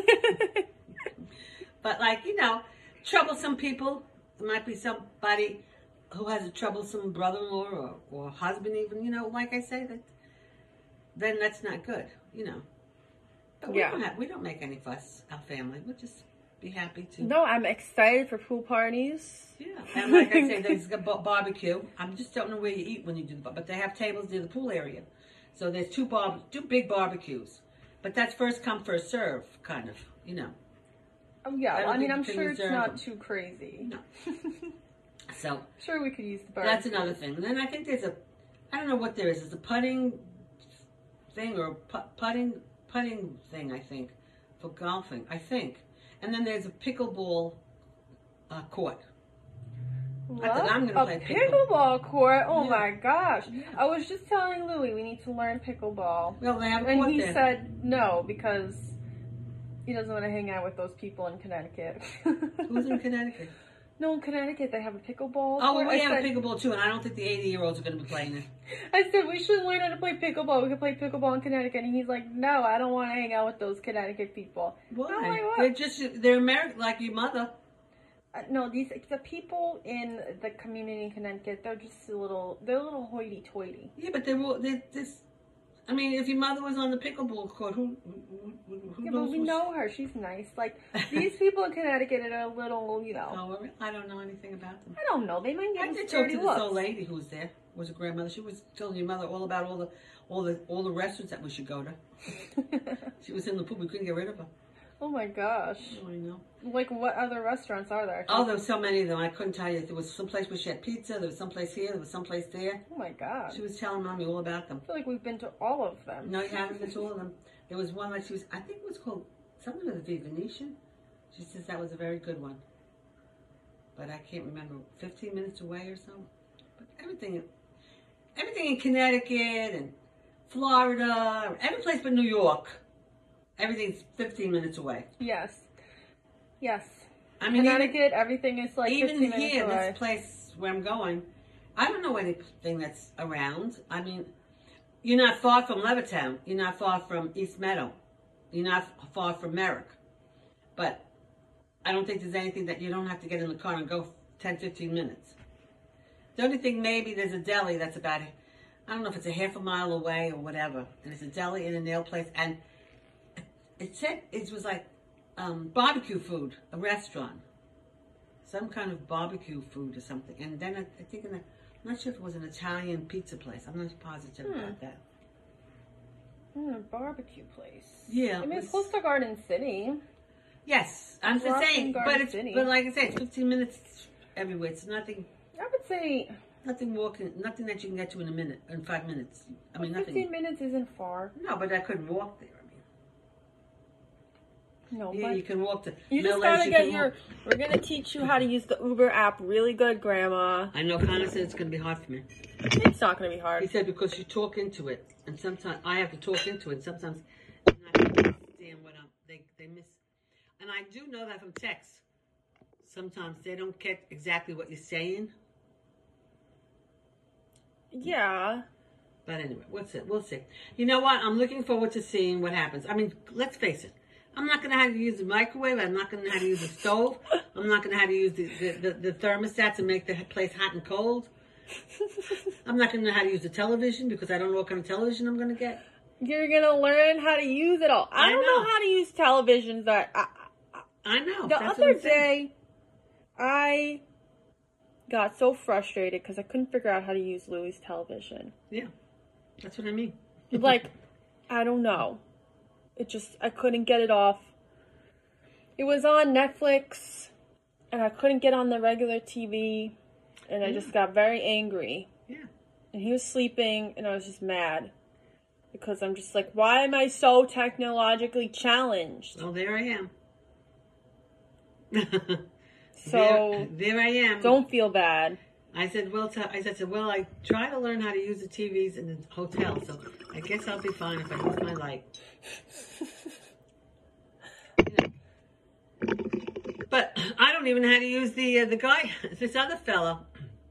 [SPEAKER 2] But, like, you know, troublesome people. It might be somebody who has a troublesome brother-in-law or, or husband even, you know, like I say, that then that's not good, you know. But we,
[SPEAKER 1] Yeah.
[SPEAKER 2] don't have, we don't make any fuss, our family. We'll just be happy to.
[SPEAKER 1] No, I'm excited for pool parties.
[SPEAKER 2] Yeah. And like I say, there's a bar- barbecue. I just don't know where you eat when you do the bar- but they have tables near the pool area. So there's two bar- two big barbecues. But that's first come, first serve, kind of, you know.
[SPEAKER 1] Oh, yeah.
[SPEAKER 2] I don't
[SPEAKER 1] I, mean,
[SPEAKER 2] think
[SPEAKER 1] I'm
[SPEAKER 2] you can
[SPEAKER 1] sure it's
[SPEAKER 2] reserve
[SPEAKER 1] not
[SPEAKER 2] them.
[SPEAKER 1] too crazy.
[SPEAKER 2] No. So
[SPEAKER 1] Sure, we could use the bar.
[SPEAKER 2] that's another thing. And then I think there's a, I don't know what there is. There's a putting thing or put, putting putting thing, I think, for golfing, I think. And then there's a pickleball uh, court.
[SPEAKER 1] What?
[SPEAKER 2] I think I'm gonna
[SPEAKER 1] a
[SPEAKER 2] play pickleball.
[SPEAKER 1] pickleball court? Oh
[SPEAKER 2] Yeah.
[SPEAKER 1] my gosh!
[SPEAKER 2] Yeah.
[SPEAKER 1] I was just telling Louie we need to learn pickleball,
[SPEAKER 2] Well, they have a
[SPEAKER 1] and
[SPEAKER 2] court
[SPEAKER 1] he
[SPEAKER 2] there.
[SPEAKER 1] said no because he doesn't want to hang out with those people in Connecticut.
[SPEAKER 2] Who's in Connecticut?
[SPEAKER 1] No, in Connecticut they have a pickleball.
[SPEAKER 2] Oh,
[SPEAKER 1] court.
[SPEAKER 2] well, we
[SPEAKER 1] I
[SPEAKER 2] have
[SPEAKER 1] said,
[SPEAKER 2] a pickleball too, and I don't think the eighty-year-olds are going to be playing it.
[SPEAKER 1] I said we should learn how to play pickleball. We could play pickleball in Connecticut, and he's like, "No, I don't want to hang out with those Connecticut people."
[SPEAKER 2] Why?
[SPEAKER 1] I'm like, what?
[SPEAKER 2] They're just they're American, like your mother.
[SPEAKER 1] Uh, no, these the people in the community in Connecticut, they're just a little, they're a little hoity-toity.
[SPEAKER 2] Yeah, but they're all- they're this. I mean, if your mother was on the pickleball court, who who, who, who
[SPEAKER 1] Yeah,
[SPEAKER 2] knows?
[SPEAKER 1] but we
[SPEAKER 2] who's-
[SPEAKER 1] know her. She's nice. Like, these people in Connecticut are a little, you know.
[SPEAKER 2] Oh, I don't know anything about them.
[SPEAKER 1] I don't know. They might
[SPEAKER 2] I
[SPEAKER 1] get
[SPEAKER 2] did
[SPEAKER 1] some
[SPEAKER 2] talk
[SPEAKER 1] dirty
[SPEAKER 2] to this old
[SPEAKER 1] looks.
[SPEAKER 2] lady who was there. Was a grandmother. She was telling your mother all about all the all the all the restaurants that we should go to. She was in the pool. We couldn't get rid of her.
[SPEAKER 1] Oh my gosh.
[SPEAKER 2] Oh, I know.
[SPEAKER 1] Like, what other restaurants are there?
[SPEAKER 2] Oh, there were so many of them. I couldn't tell you. There was some place where she had pizza. There was some place here. There was some place there.
[SPEAKER 1] Oh my gosh.
[SPEAKER 2] She was telling mommy all about them.
[SPEAKER 1] I feel like we've been to all of them.
[SPEAKER 2] No, you haven't been to all of them. There was one like she was. I think it was called something with the Venetian. She says that was a very good one. But I can't remember. Fifteen minutes away or something. But everything, everything in Connecticut and Florida, every place but New York, everything's fifteen minutes away.
[SPEAKER 1] Yes. Yes.
[SPEAKER 2] I mean, even,
[SPEAKER 1] Connecticut, everything is like
[SPEAKER 2] even
[SPEAKER 1] fifteen minutes
[SPEAKER 2] here,
[SPEAKER 1] away.
[SPEAKER 2] this place where I'm going, I don't know anything that's around. I mean, you're not far from Levittown. You're not far from East Meadow. You're not far from Merrick. But I don't think there's anything that you don't have to get in the car and go ten, fifteen minutes. The only thing, maybe there's a deli that's about, I don't know if it's a half a mile away or whatever. And it's a deli and a nail place. And it said it was like um, barbecue food, a restaurant. Some kind of barbecue food or something. And then I, I think, in a, I'm not sure if it was an Italian pizza place. I'm not positive
[SPEAKER 1] Hmm.
[SPEAKER 2] about that.
[SPEAKER 1] Mm, a barbecue place.
[SPEAKER 2] Yeah,
[SPEAKER 1] I mean, it's
[SPEAKER 2] it's-
[SPEAKER 1] close to Garden City.
[SPEAKER 2] Yes, I'm just
[SPEAKER 1] Rock
[SPEAKER 2] saying,
[SPEAKER 1] and
[SPEAKER 2] but
[SPEAKER 1] Garden
[SPEAKER 2] it's
[SPEAKER 1] City.
[SPEAKER 2] but like I said, it's fifteen minutes everywhere. It's nothing,
[SPEAKER 1] I would say
[SPEAKER 2] nothing walking, nothing that you can get to in a minute, in five minutes. I mean,
[SPEAKER 1] fifteen
[SPEAKER 2] nothing.
[SPEAKER 1] minutes isn't far.
[SPEAKER 2] No, but I couldn't walk there. I mean,
[SPEAKER 1] No,
[SPEAKER 2] yeah,
[SPEAKER 1] but
[SPEAKER 2] you can walk to.
[SPEAKER 1] you just
[SPEAKER 2] Mill
[SPEAKER 1] gotta
[SPEAKER 2] Edge, you
[SPEAKER 1] get
[SPEAKER 2] can
[SPEAKER 1] your.
[SPEAKER 2] walk-
[SPEAKER 1] We're gonna teach you how to use the Uber app really good, Grandma.
[SPEAKER 2] I know Connor said it's going to be hard for me.
[SPEAKER 1] It's not gonna be
[SPEAKER 2] He
[SPEAKER 1] hard.
[SPEAKER 2] said because you talk into it, and sometimes I have to talk into it. And sometimes I'm not going to understand what I'm. They they miss, and I do know that from text. Sometimes they don't get exactly what you're saying.
[SPEAKER 1] Yeah.
[SPEAKER 2] But anyway, what's it? We'll see. You know what? I'm looking forward to seeing what happens. I mean, let's face it. I'm not going to know how to use the microwave. I'm not going to know how to use the stove. I'm not going to know how to use the, the, the, the thermostat to make the place hot and cold. I'm not going to know how to use the television because I don't know what kind of television I'm going to get.
[SPEAKER 1] You're gonna learn how to use it all. I,
[SPEAKER 2] I
[SPEAKER 1] don't know.
[SPEAKER 2] know.
[SPEAKER 1] how to use televisions. That I,
[SPEAKER 2] I know.
[SPEAKER 1] the
[SPEAKER 2] That's what
[SPEAKER 1] other
[SPEAKER 2] I'm saying.
[SPEAKER 1] day, I got so frustrated because I couldn't figure out how to use Louis' television.
[SPEAKER 2] Yeah, that's what I mean.
[SPEAKER 1] Like, I don't know. It just, I couldn't get it off. It was on Netflix, and I couldn't get on the regular T V, and I
[SPEAKER 2] Yeah.
[SPEAKER 1] just got very angry.
[SPEAKER 2] Yeah.
[SPEAKER 1] And he was sleeping, and I was just mad. Because I'm just like, why am I so technologically challenged?
[SPEAKER 2] Well, there I am.
[SPEAKER 1] So,
[SPEAKER 2] there, there I am.
[SPEAKER 1] don't feel bad.
[SPEAKER 2] I said, well, t- I said, so, well, I try to learn how to use the T Vs in the hotel, so I guess I'll be fine if I use my light. Yeah. But I don't even know how to use the uh, the guy. This other fellow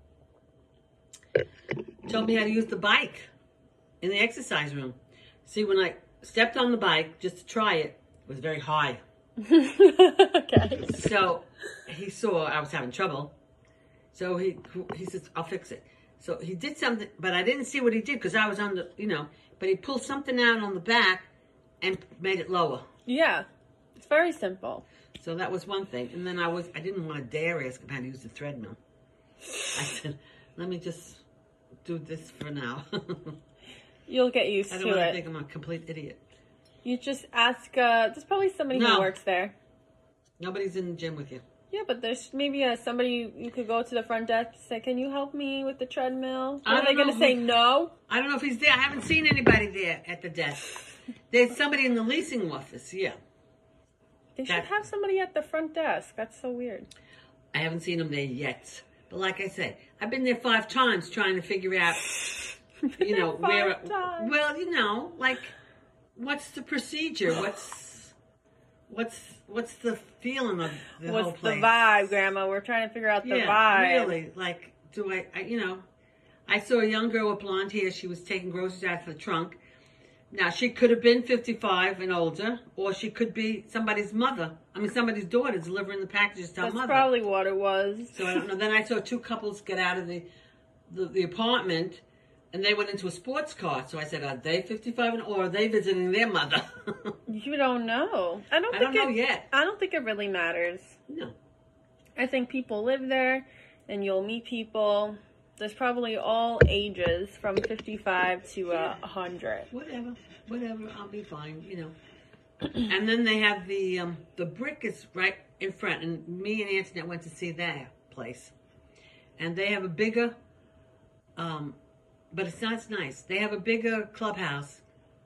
[SPEAKER 2] told me how to use the bike in the exercise room. See, when I stepped on the bike just to try it, it was very high.
[SPEAKER 1] Okay.
[SPEAKER 2] So he saw I was having trouble. So he he says, I'll fix it. So he did something, but I didn't see what he did because I was on the, you know, but he pulled something out on the back and made it lower.
[SPEAKER 1] Yeah. It's very simple.
[SPEAKER 2] So that was one thing. And then I was, I didn't want to dare ask him how to use the treadmill. I said, let me just do this for now.
[SPEAKER 1] You'll get used
[SPEAKER 2] I
[SPEAKER 1] to
[SPEAKER 2] don't want to
[SPEAKER 1] it.
[SPEAKER 2] think I'm a complete idiot.
[SPEAKER 1] You just ask, uh, there's probably somebody
[SPEAKER 2] No.
[SPEAKER 1] who works there.
[SPEAKER 2] Nobody's in the gym with you.
[SPEAKER 1] Yeah, but there's maybe uh, somebody you, you could go to the front desk and say, can you help me with the treadmill?
[SPEAKER 2] I
[SPEAKER 1] Are
[SPEAKER 2] don't
[SPEAKER 1] they going
[SPEAKER 2] know
[SPEAKER 1] to say
[SPEAKER 2] who-
[SPEAKER 1] no?
[SPEAKER 2] I don't know if he's there. I haven't seen anybody there at the desk. There's somebody in the leasing office, yeah.
[SPEAKER 1] They should
[SPEAKER 2] That-
[SPEAKER 1] have somebody at the front desk. That's so weird.
[SPEAKER 2] I haven't seen him there yet. But like I said, I've been there five times trying to figure out, you know,
[SPEAKER 1] Five
[SPEAKER 2] where.
[SPEAKER 1] times.
[SPEAKER 2] Well, you know, like, what's the procedure? What's, what's, what's the feeling of the whole
[SPEAKER 1] What's the
[SPEAKER 2] place?
[SPEAKER 1] vibe, Grandma? We're trying to figure out the
[SPEAKER 2] Yeah,
[SPEAKER 1] vibe.
[SPEAKER 2] really. Like, do I, I, you know, I saw a young girl with blonde hair. She was taking groceries out of the trunk. Now, she could have been fifty-five and older, or she could be somebody's mother. I mean, somebody's daughter delivering the packages to her
[SPEAKER 1] That's
[SPEAKER 2] mother.
[SPEAKER 1] probably what it was.
[SPEAKER 2] So I don't know. Then I saw two couples get out of the, the, the apartment, and they went into a sports car. So I said, are they fifty-five and or are they visiting their mother?
[SPEAKER 1] You don't know. I don't
[SPEAKER 2] I
[SPEAKER 1] think
[SPEAKER 2] don't know
[SPEAKER 1] it,
[SPEAKER 2] yet.
[SPEAKER 1] I don't think it really matters.
[SPEAKER 2] No.
[SPEAKER 1] I think people live there, and you'll meet people. There's probably all ages from fifty-five to uh, one hundred.
[SPEAKER 2] Whatever. Whatever. I'll be fine, you know. And then they have the um, the brick is right in front, and me and Antoinette went to see their place, and they have a bigger, um, but it's not as nice. They have a bigger clubhouse.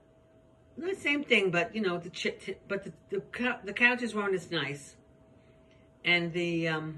[SPEAKER 2] Not the same thing, but you know the ch- t- but the the, cou- the couches weren't as nice, and the um,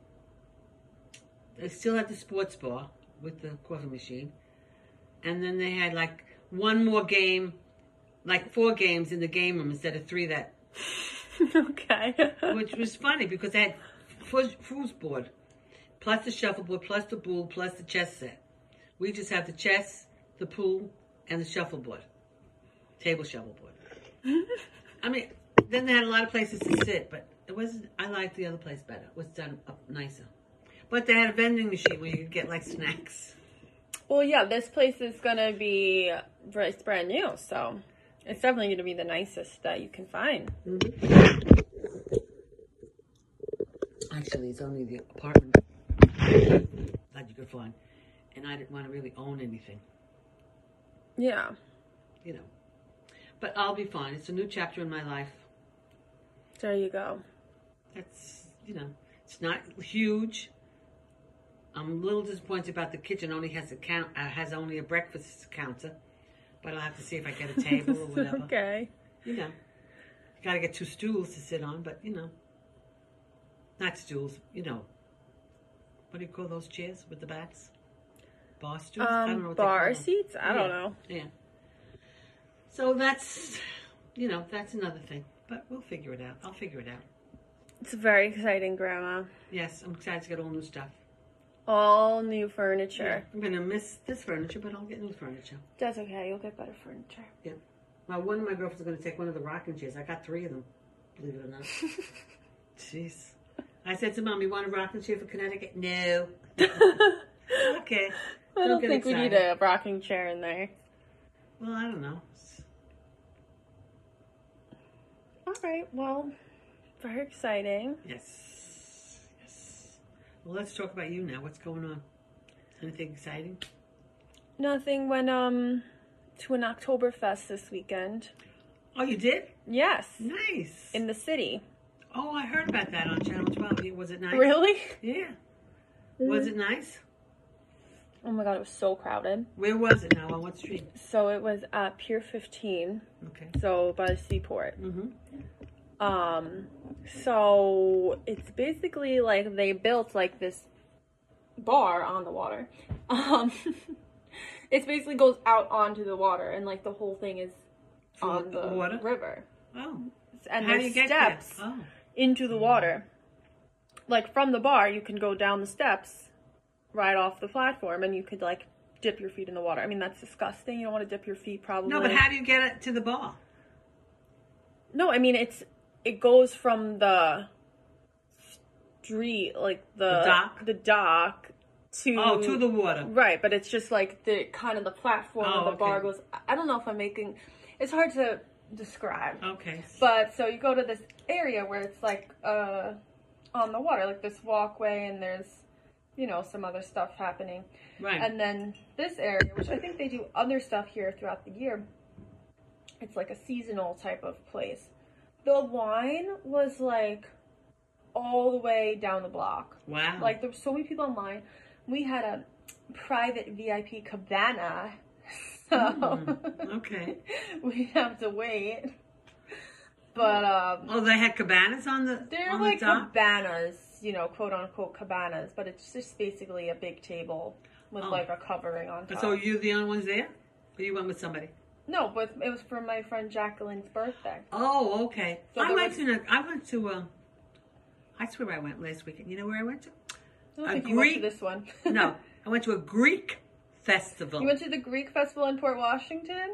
[SPEAKER 2] they still had the sports bar with the coffee machine, and then they had like one more game. Like four games in the game room instead of three that,
[SPEAKER 1] Okay.
[SPEAKER 2] which was funny because they had foo- foosboard, plus the shuffleboard, plus the pool, plus the chess set. We just have the chess, the pool, and the shuffleboard, table shuffleboard. I mean, then they had a lot of places to sit, but it wasn't. I liked the other place better. It was done up nicer, but they had a vending machine where you could get like snacks.
[SPEAKER 1] Well, yeah, this place is gonna be it's brand new, so it's definitely gonna be the nicest that you can find.
[SPEAKER 2] Mm-hmm. Actually, it's only the apartment that you could find, and I didn't want to really own anything,
[SPEAKER 1] Yeah.
[SPEAKER 2] you know. But I'll be fine. It's a new chapter in my life.
[SPEAKER 1] There you go.
[SPEAKER 2] That's, you know, it's not huge. I'm a little disappointed about the kitchen. Only has a count uh, has only a breakfast counter, but I'll have to see if I get a table or whatever.
[SPEAKER 1] Okay.
[SPEAKER 2] You know, you got to get two stools to sit on, but you know, not stools. You know, what do you call those chairs with the backs? Bar stools. I don't know
[SPEAKER 1] Um,
[SPEAKER 2] what they call
[SPEAKER 1] bar
[SPEAKER 2] them.
[SPEAKER 1] seats? I don't
[SPEAKER 2] Yeah.
[SPEAKER 1] know.
[SPEAKER 2] Yeah. So that's, you know, that's another thing. But we'll figure it out. I'll figure it out.
[SPEAKER 1] It's very exciting, Grandma.
[SPEAKER 2] Yes, I'm excited to get all new stuff.
[SPEAKER 1] All new furniture.
[SPEAKER 2] I'm going to miss this furniture, but I'll get new furniture.
[SPEAKER 1] That's okay. You'll get better furniture.
[SPEAKER 2] Yeah. Well, one of my girlfriends is going to take one of the rocking chairs. I got three of them, believe it or not. Jeez. I said to Mom, you want a rocking chair for Connecticut? No. Okay.
[SPEAKER 1] I don't
[SPEAKER 2] get
[SPEAKER 1] think we need
[SPEAKER 2] excited.
[SPEAKER 1] a rocking chair in there.
[SPEAKER 2] Well, I don't know.
[SPEAKER 1] All right. Well, very exciting.
[SPEAKER 2] Yes. Yes. Well, let's talk about you now. What's going on? Anything exciting?
[SPEAKER 1] Nothing. Went um to an Oktoberfest this weekend.
[SPEAKER 2] Oh, you did?
[SPEAKER 1] Yes.
[SPEAKER 2] Nice.
[SPEAKER 1] In the city.
[SPEAKER 2] Oh, I heard about that on Channel twelve. Was it nice?
[SPEAKER 1] Really?
[SPEAKER 2] Yeah. Was it nice?
[SPEAKER 1] Oh my god, it was so crowded.
[SPEAKER 2] Where was it now? On what street?
[SPEAKER 1] So it was at Pier fifteen.
[SPEAKER 2] Okay.
[SPEAKER 1] So by the seaport.
[SPEAKER 2] Mm-hmm.
[SPEAKER 1] Um, so it's basically like they built like this bar on the water. Um, it basically goes out onto the water, and like the whole thing is on the
[SPEAKER 2] water?
[SPEAKER 1] river.
[SPEAKER 2] Oh.
[SPEAKER 1] And
[SPEAKER 2] How do
[SPEAKER 1] there's
[SPEAKER 2] you get
[SPEAKER 1] steps
[SPEAKER 2] there? Oh.
[SPEAKER 1] into the water. Like from the bar, you can go down the steps right off the platform, and you could like dip your feet in the water. I mean, that's disgusting. You don't want to dip your feet, probably.
[SPEAKER 2] No, but how do you get it to the bar?
[SPEAKER 1] No, I mean it's it goes from the street, like the,
[SPEAKER 2] The dock?
[SPEAKER 1] the dock to
[SPEAKER 2] Oh, to the water.
[SPEAKER 1] right. But it's just like the kind of the platform
[SPEAKER 2] Oh,
[SPEAKER 1] where the
[SPEAKER 2] okay.
[SPEAKER 1] bar goes. I don't know if I'm making. It's hard to describe.
[SPEAKER 2] Okay.
[SPEAKER 1] But so you go to this area where it's like uh on the water, like this walkway, and there's you know some other stuff happening.
[SPEAKER 2] Right.
[SPEAKER 1] And then this area, which I think they do other stuff here throughout the year, it's like a seasonal type of place. The line was like all the way down the block.
[SPEAKER 2] Wow.
[SPEAKER 1] Like there were so many people in line. We had a private V I P cabana, so
[SPEAKER 2] Mm, okay.
[SPEAKER 1] we have to wait. But um,
[SPEAKER 2] Oh, they had cabanas on the
[SPEAKER 1] they're
[SPEAKER 2] on
[SPEAKER 1] like
[SPEAKER 2] the dock?
[SPEAKER 1] cabanas, you know, quote unquote cabanas, but it's just basically a big table with
[SPEAKER 2] Oh.
[SPEAKER 1] like a covering on top.
[SPEAKER 2] So you the only ones there? Or you went with somebody?
[SPEAKER 1] No, but it was for my friend Jacqueline's birthday.
[SPEAKER 2] Oh, okay.
[SPEAKER 1] So
[SPEAKER 2] I
[SPEAKER 1] there
[SPEAKER 2] went
[SPEAKER 1] was-
[SPEAKER 2] to I went to um I swear I went last weekend. You know where I went to?
[SPEAKER 1] I don't
[SPEAKER 2] A
[SPEAKER 1] think you went to
[SPEAKER 2] Greek-
[SPEAKER 1] this one.
[SPEAKER 2] No, I went to a Greek festival.
[SPEAKER 1] You went to the Greek festival in Port Washington?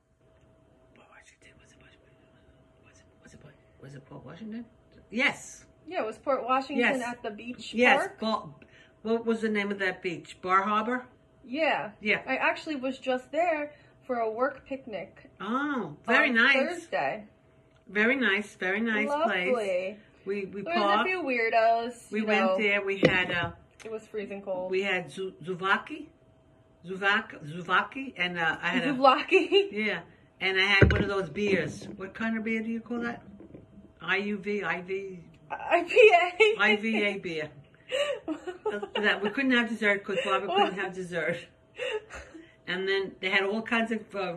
[SPEAKER 2] Port Washington was it? Was it? Was it? Was it Port Washington? Yes.
[SPEAKER 1] Yeah, it was Port Washington
[SPEAKER 2] Yes.
[SPEAKER 1] at the beach
[SPEAKER 2] Yes.
[SPEAKER 1] park.
[SPEAKER 2] Bar, what was the name of that beach? Bar Harbor.
[SPEAKER 1] Yeah.
[SPEAKER 2] Yeah.
[SPEAKER 1] I actually was just there for a work picnic.
[SPEAKER 2] Oh, very
[SPEAKER 1] on
[SPEAKER 2] nice.
[SPEAKER 1] Thursday.
[SPEAKER 2] Very nice. Very nice
[SPEAKER 1] Lovely.
[SPEAKER 2] place. We we
[SPEAKER 1] There was a
[SPEAKER 2] parked.
[SPEAKER 1] few weirdos.
[SPEAKER 2] We
[SPEAKER 1] you
[SPEAKER 2] went
[SPEAKER 1] know.
[SPEAKER 2] there. We had uh
[SPEAKER 1] It was freezing cold.
[SPEAKER 2] we had Zu- Zuvaki, Zuvak, Zuvaki, and uh, I had a
[SPEAKER 1] Blocky.
[SPEAKER 2] yeah, and I had one of those beers. What kind of beer do you call that? I U V, I V,
[SPEAKER 1] I P A.
[SPEAKER 2] I V A beer. Uh, that we couldn't have dessert because Barbara couldn't have dessert. And then they had all kinds of uh,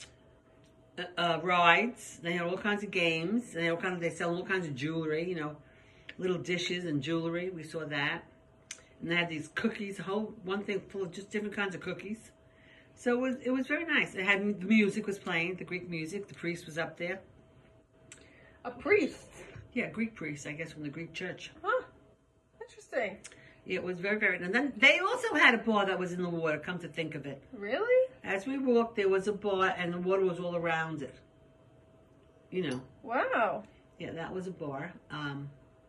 [SPEAKER 2] uh, uh, rides. They had all kinds of games. They had all kinds of, they sell all kinds of jewelry. You know, little dishes and jewelry. We saw that. And they had these cookies, a whole one thing full of just different kinds of cookies. So it was it was very nice. It had the music was playing, the Greek music. The priest was up there.
[SPEAKER 1] A priest.
[SPEAKER 2] Yeah, Greek priest, I guess, from the Greek church.
[SPEAKER 1] Huh. Interesting.
[SPEAKER 2] It was very, very... And then they also had a bar that was in the water, come to think of it.
[SPEAKER 1] Really?
[SPEAKER 2] As we walked, there was a bar, and the water was all around it. You know.
[SPEAKER 1] Wow.
[SPEAKER 2] Yeah, that was a bar. Um,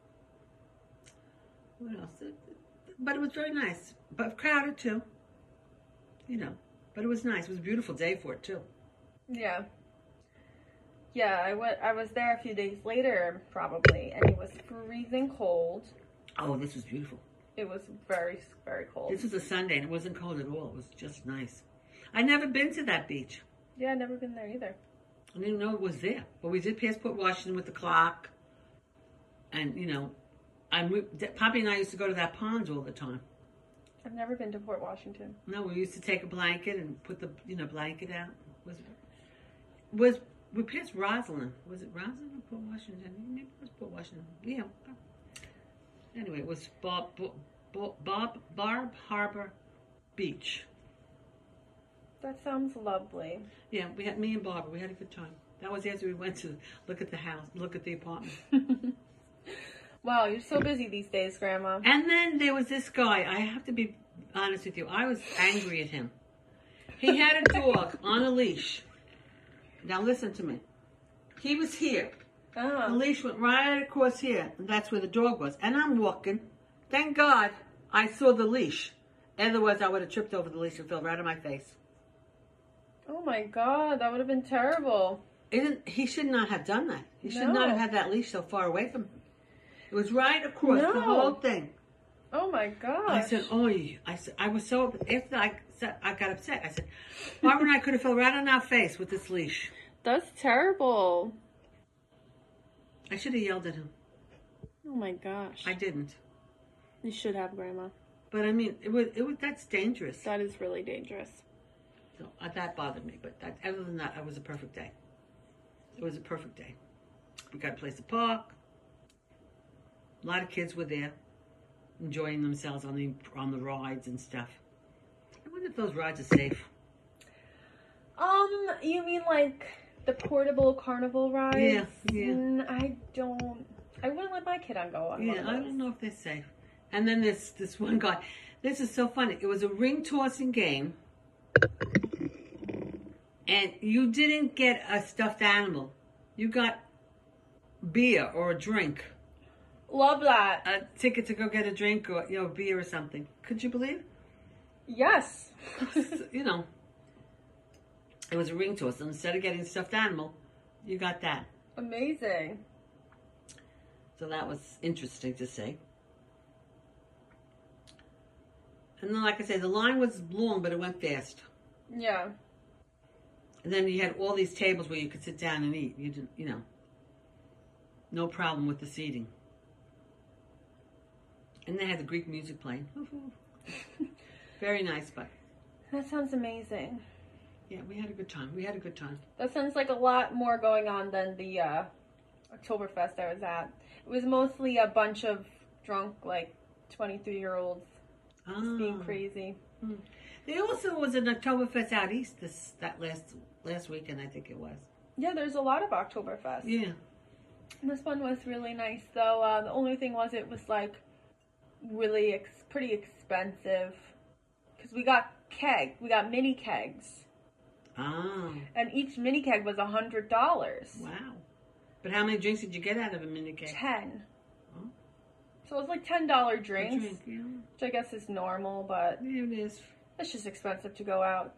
[SPEAKER 2] what else? But it was very nice. But crowded, too. You know. But it was nice. It was a beautiful day for it, too.
[SPEAKER 1] Yeah. Yeah, I went. I was there a few days later, probably, and it was freezing cold.
[SPEAKER 2] Oh, this was beautiful.
[SPEAKER 1] It was very, very cold.
[SPEAKER 2] This was a Sunday, and it wasn't cold at all. It was just nice. I'd never been to that beach.
[SPEAKER 1] Yeah, I've never been there either.
[SPEAKER 2] I didn't know it was there. But we did pass Port Washington with the clock. And, you know, and we, Poppy and I used to go to that pond all the time.
[SPEAKER 1] I've never been to Port Washington.
[SPEAKER 2] No, we used to take a blanket and put the, you know, blanket out. Was was we passed Roslyn? Was it Roslyn or Port Washington? Maybe it was Port Washington. Yeah. Anyway, it was Bob, Bob, Bob Barb Harbor Beach.
[SPEAKER 1] That sounds lovely.
[SPEAKER 2] Yeah, we had me and Barbara. We had a good time. That was after we went to look at the house, look at the apartment.
[SPEAKER 1] Wow, you're so busy these days, Grandma.
[SPEAKER 2] And then there was this guy. I have to be honest with you. I was angry at him. He had a dog on a leash. Now listen to me. He was here. The
[SPEAKER 1] Oh.
[SPEAKER 2] leash went right across here, and that's where the dog was. And I'm walking. Thank God I saw the leash. Otherwise, I would have tripped over the leash and fell right on my face.
[SPEAKER 1] Oh my God, that would have been terrible.
[SPEAKER 2] Isn't, he should not have done that. He should
[SPEAKER 1] No.
[SPEAKER 2] not have had that leash so far away from him. It was right across the
[SPEAKER 1] No.
[SPEAKER 2] whole thing.
[SPEAKER 1] Oh my gosh.
[SPEAKER 2] I said, "Oi!" I said, I was so after I said I got upset. I said, "Barbara and I could have fell right on our face with this leash."
[SPEAKER 1] That's terrible.
[SPEAKER 2] I should have yelled at him.
[SPEAKER 1] Oh my gosh.
[SPEAKER 2] I didn't.
[SPEAKER 1] You should have, Grandma.
[SPEAKER 2] But I mean, it was it was that's dangerous.
[SPEAKER 1] That is really dangerous.
[SPEAKER 2] So uh, that bothered me. But that, other than that, it was a perfect day. It was a perfect day. We got a place to park. A lot of kids were there, enjoying themselves on the on the rides and stuff. I wonder if those rides are safe.
[SPEAKER 1] Um, you mean like the portable carnival rides?
[SPEAKER 2] Yeah, yeah.
[SPEAKER 1] Mm, I don't. I wouldn't let my kid on go on one
[SPEAKER 2] Yeah,
[SPEAKER 1] of
[SPEAKER 2] I
[SPEAKER 1] those.
[SPEAKER 2] don't know if they're safe. And then this this one guy. This is so funny. It was a ring tossing game, and you didn't get a stuffed animal. You got beer or a drink.
[SPEAKER 1] Love that.
[SPEAKER 2] A ticket to go get a drink or, you know, beer or something. Could you believe?
[SPEAKER 1] Yes.
[SPEAKER 2] You know, it was a ring toss. And instead of getting a stuffed animal, you got that.
[SPEAKER 1] Amazing.
[SPEAKER 2] So that was interesting to see. And then, like I said, the line was long, but it went fast.
[SPEAKER 1] Yeah.
[SPEAKER 2] And then you had all these tables where you could sit down and eat. You didn't, you know, no problem with the seating. And they had the Greek music playing. Very nice, but
[SPEAKER 1] That sounds amazing.
[SPEAKER 2] yeah, we had a good time. We had a good time.
[SPEAKER 1] That sounds like a lot more going on than the uh, Oktoberfest I was at. It was mostly a bunch of drunk, like, twenty-three-year-olds
[SPEAKER 2] Oh.
[SPEAKER 1] being crazy.
[SPEAKER 2] Hmm. There also was an Oktoberfest out east this that last last weekend, I think it was.
[SPEAKER 1] Yeah, there's a lot of Oktoberfest.
[SPEAKER 2] Yeah.
[SPEAKER 1] This one was really nice, though. Uh, the only thing was it was, like, really ex- pretty expensive. Because we got keg. We got mini kegs.
[SPEAKER 2] Oh.
[SPEAKER 1] And each mini keg was one hundred dollars.
[SPEAKER 2] Wow. But how many drinks did you get out of a mini cake?
[SPEAKER 1] ten.
[SPEAKER 2] Oh.
[SPEAKER 1] So it was like ten dollar
[SPEAKER 2] A
[SPEAKER 1] drinks,
[SPEAKER 2] drink, yeah.
[SPEAKER 1] which I guess is normal, but
[SPEAKER 2] There it is.
[SPEAKER 1] it's just expensive to go out.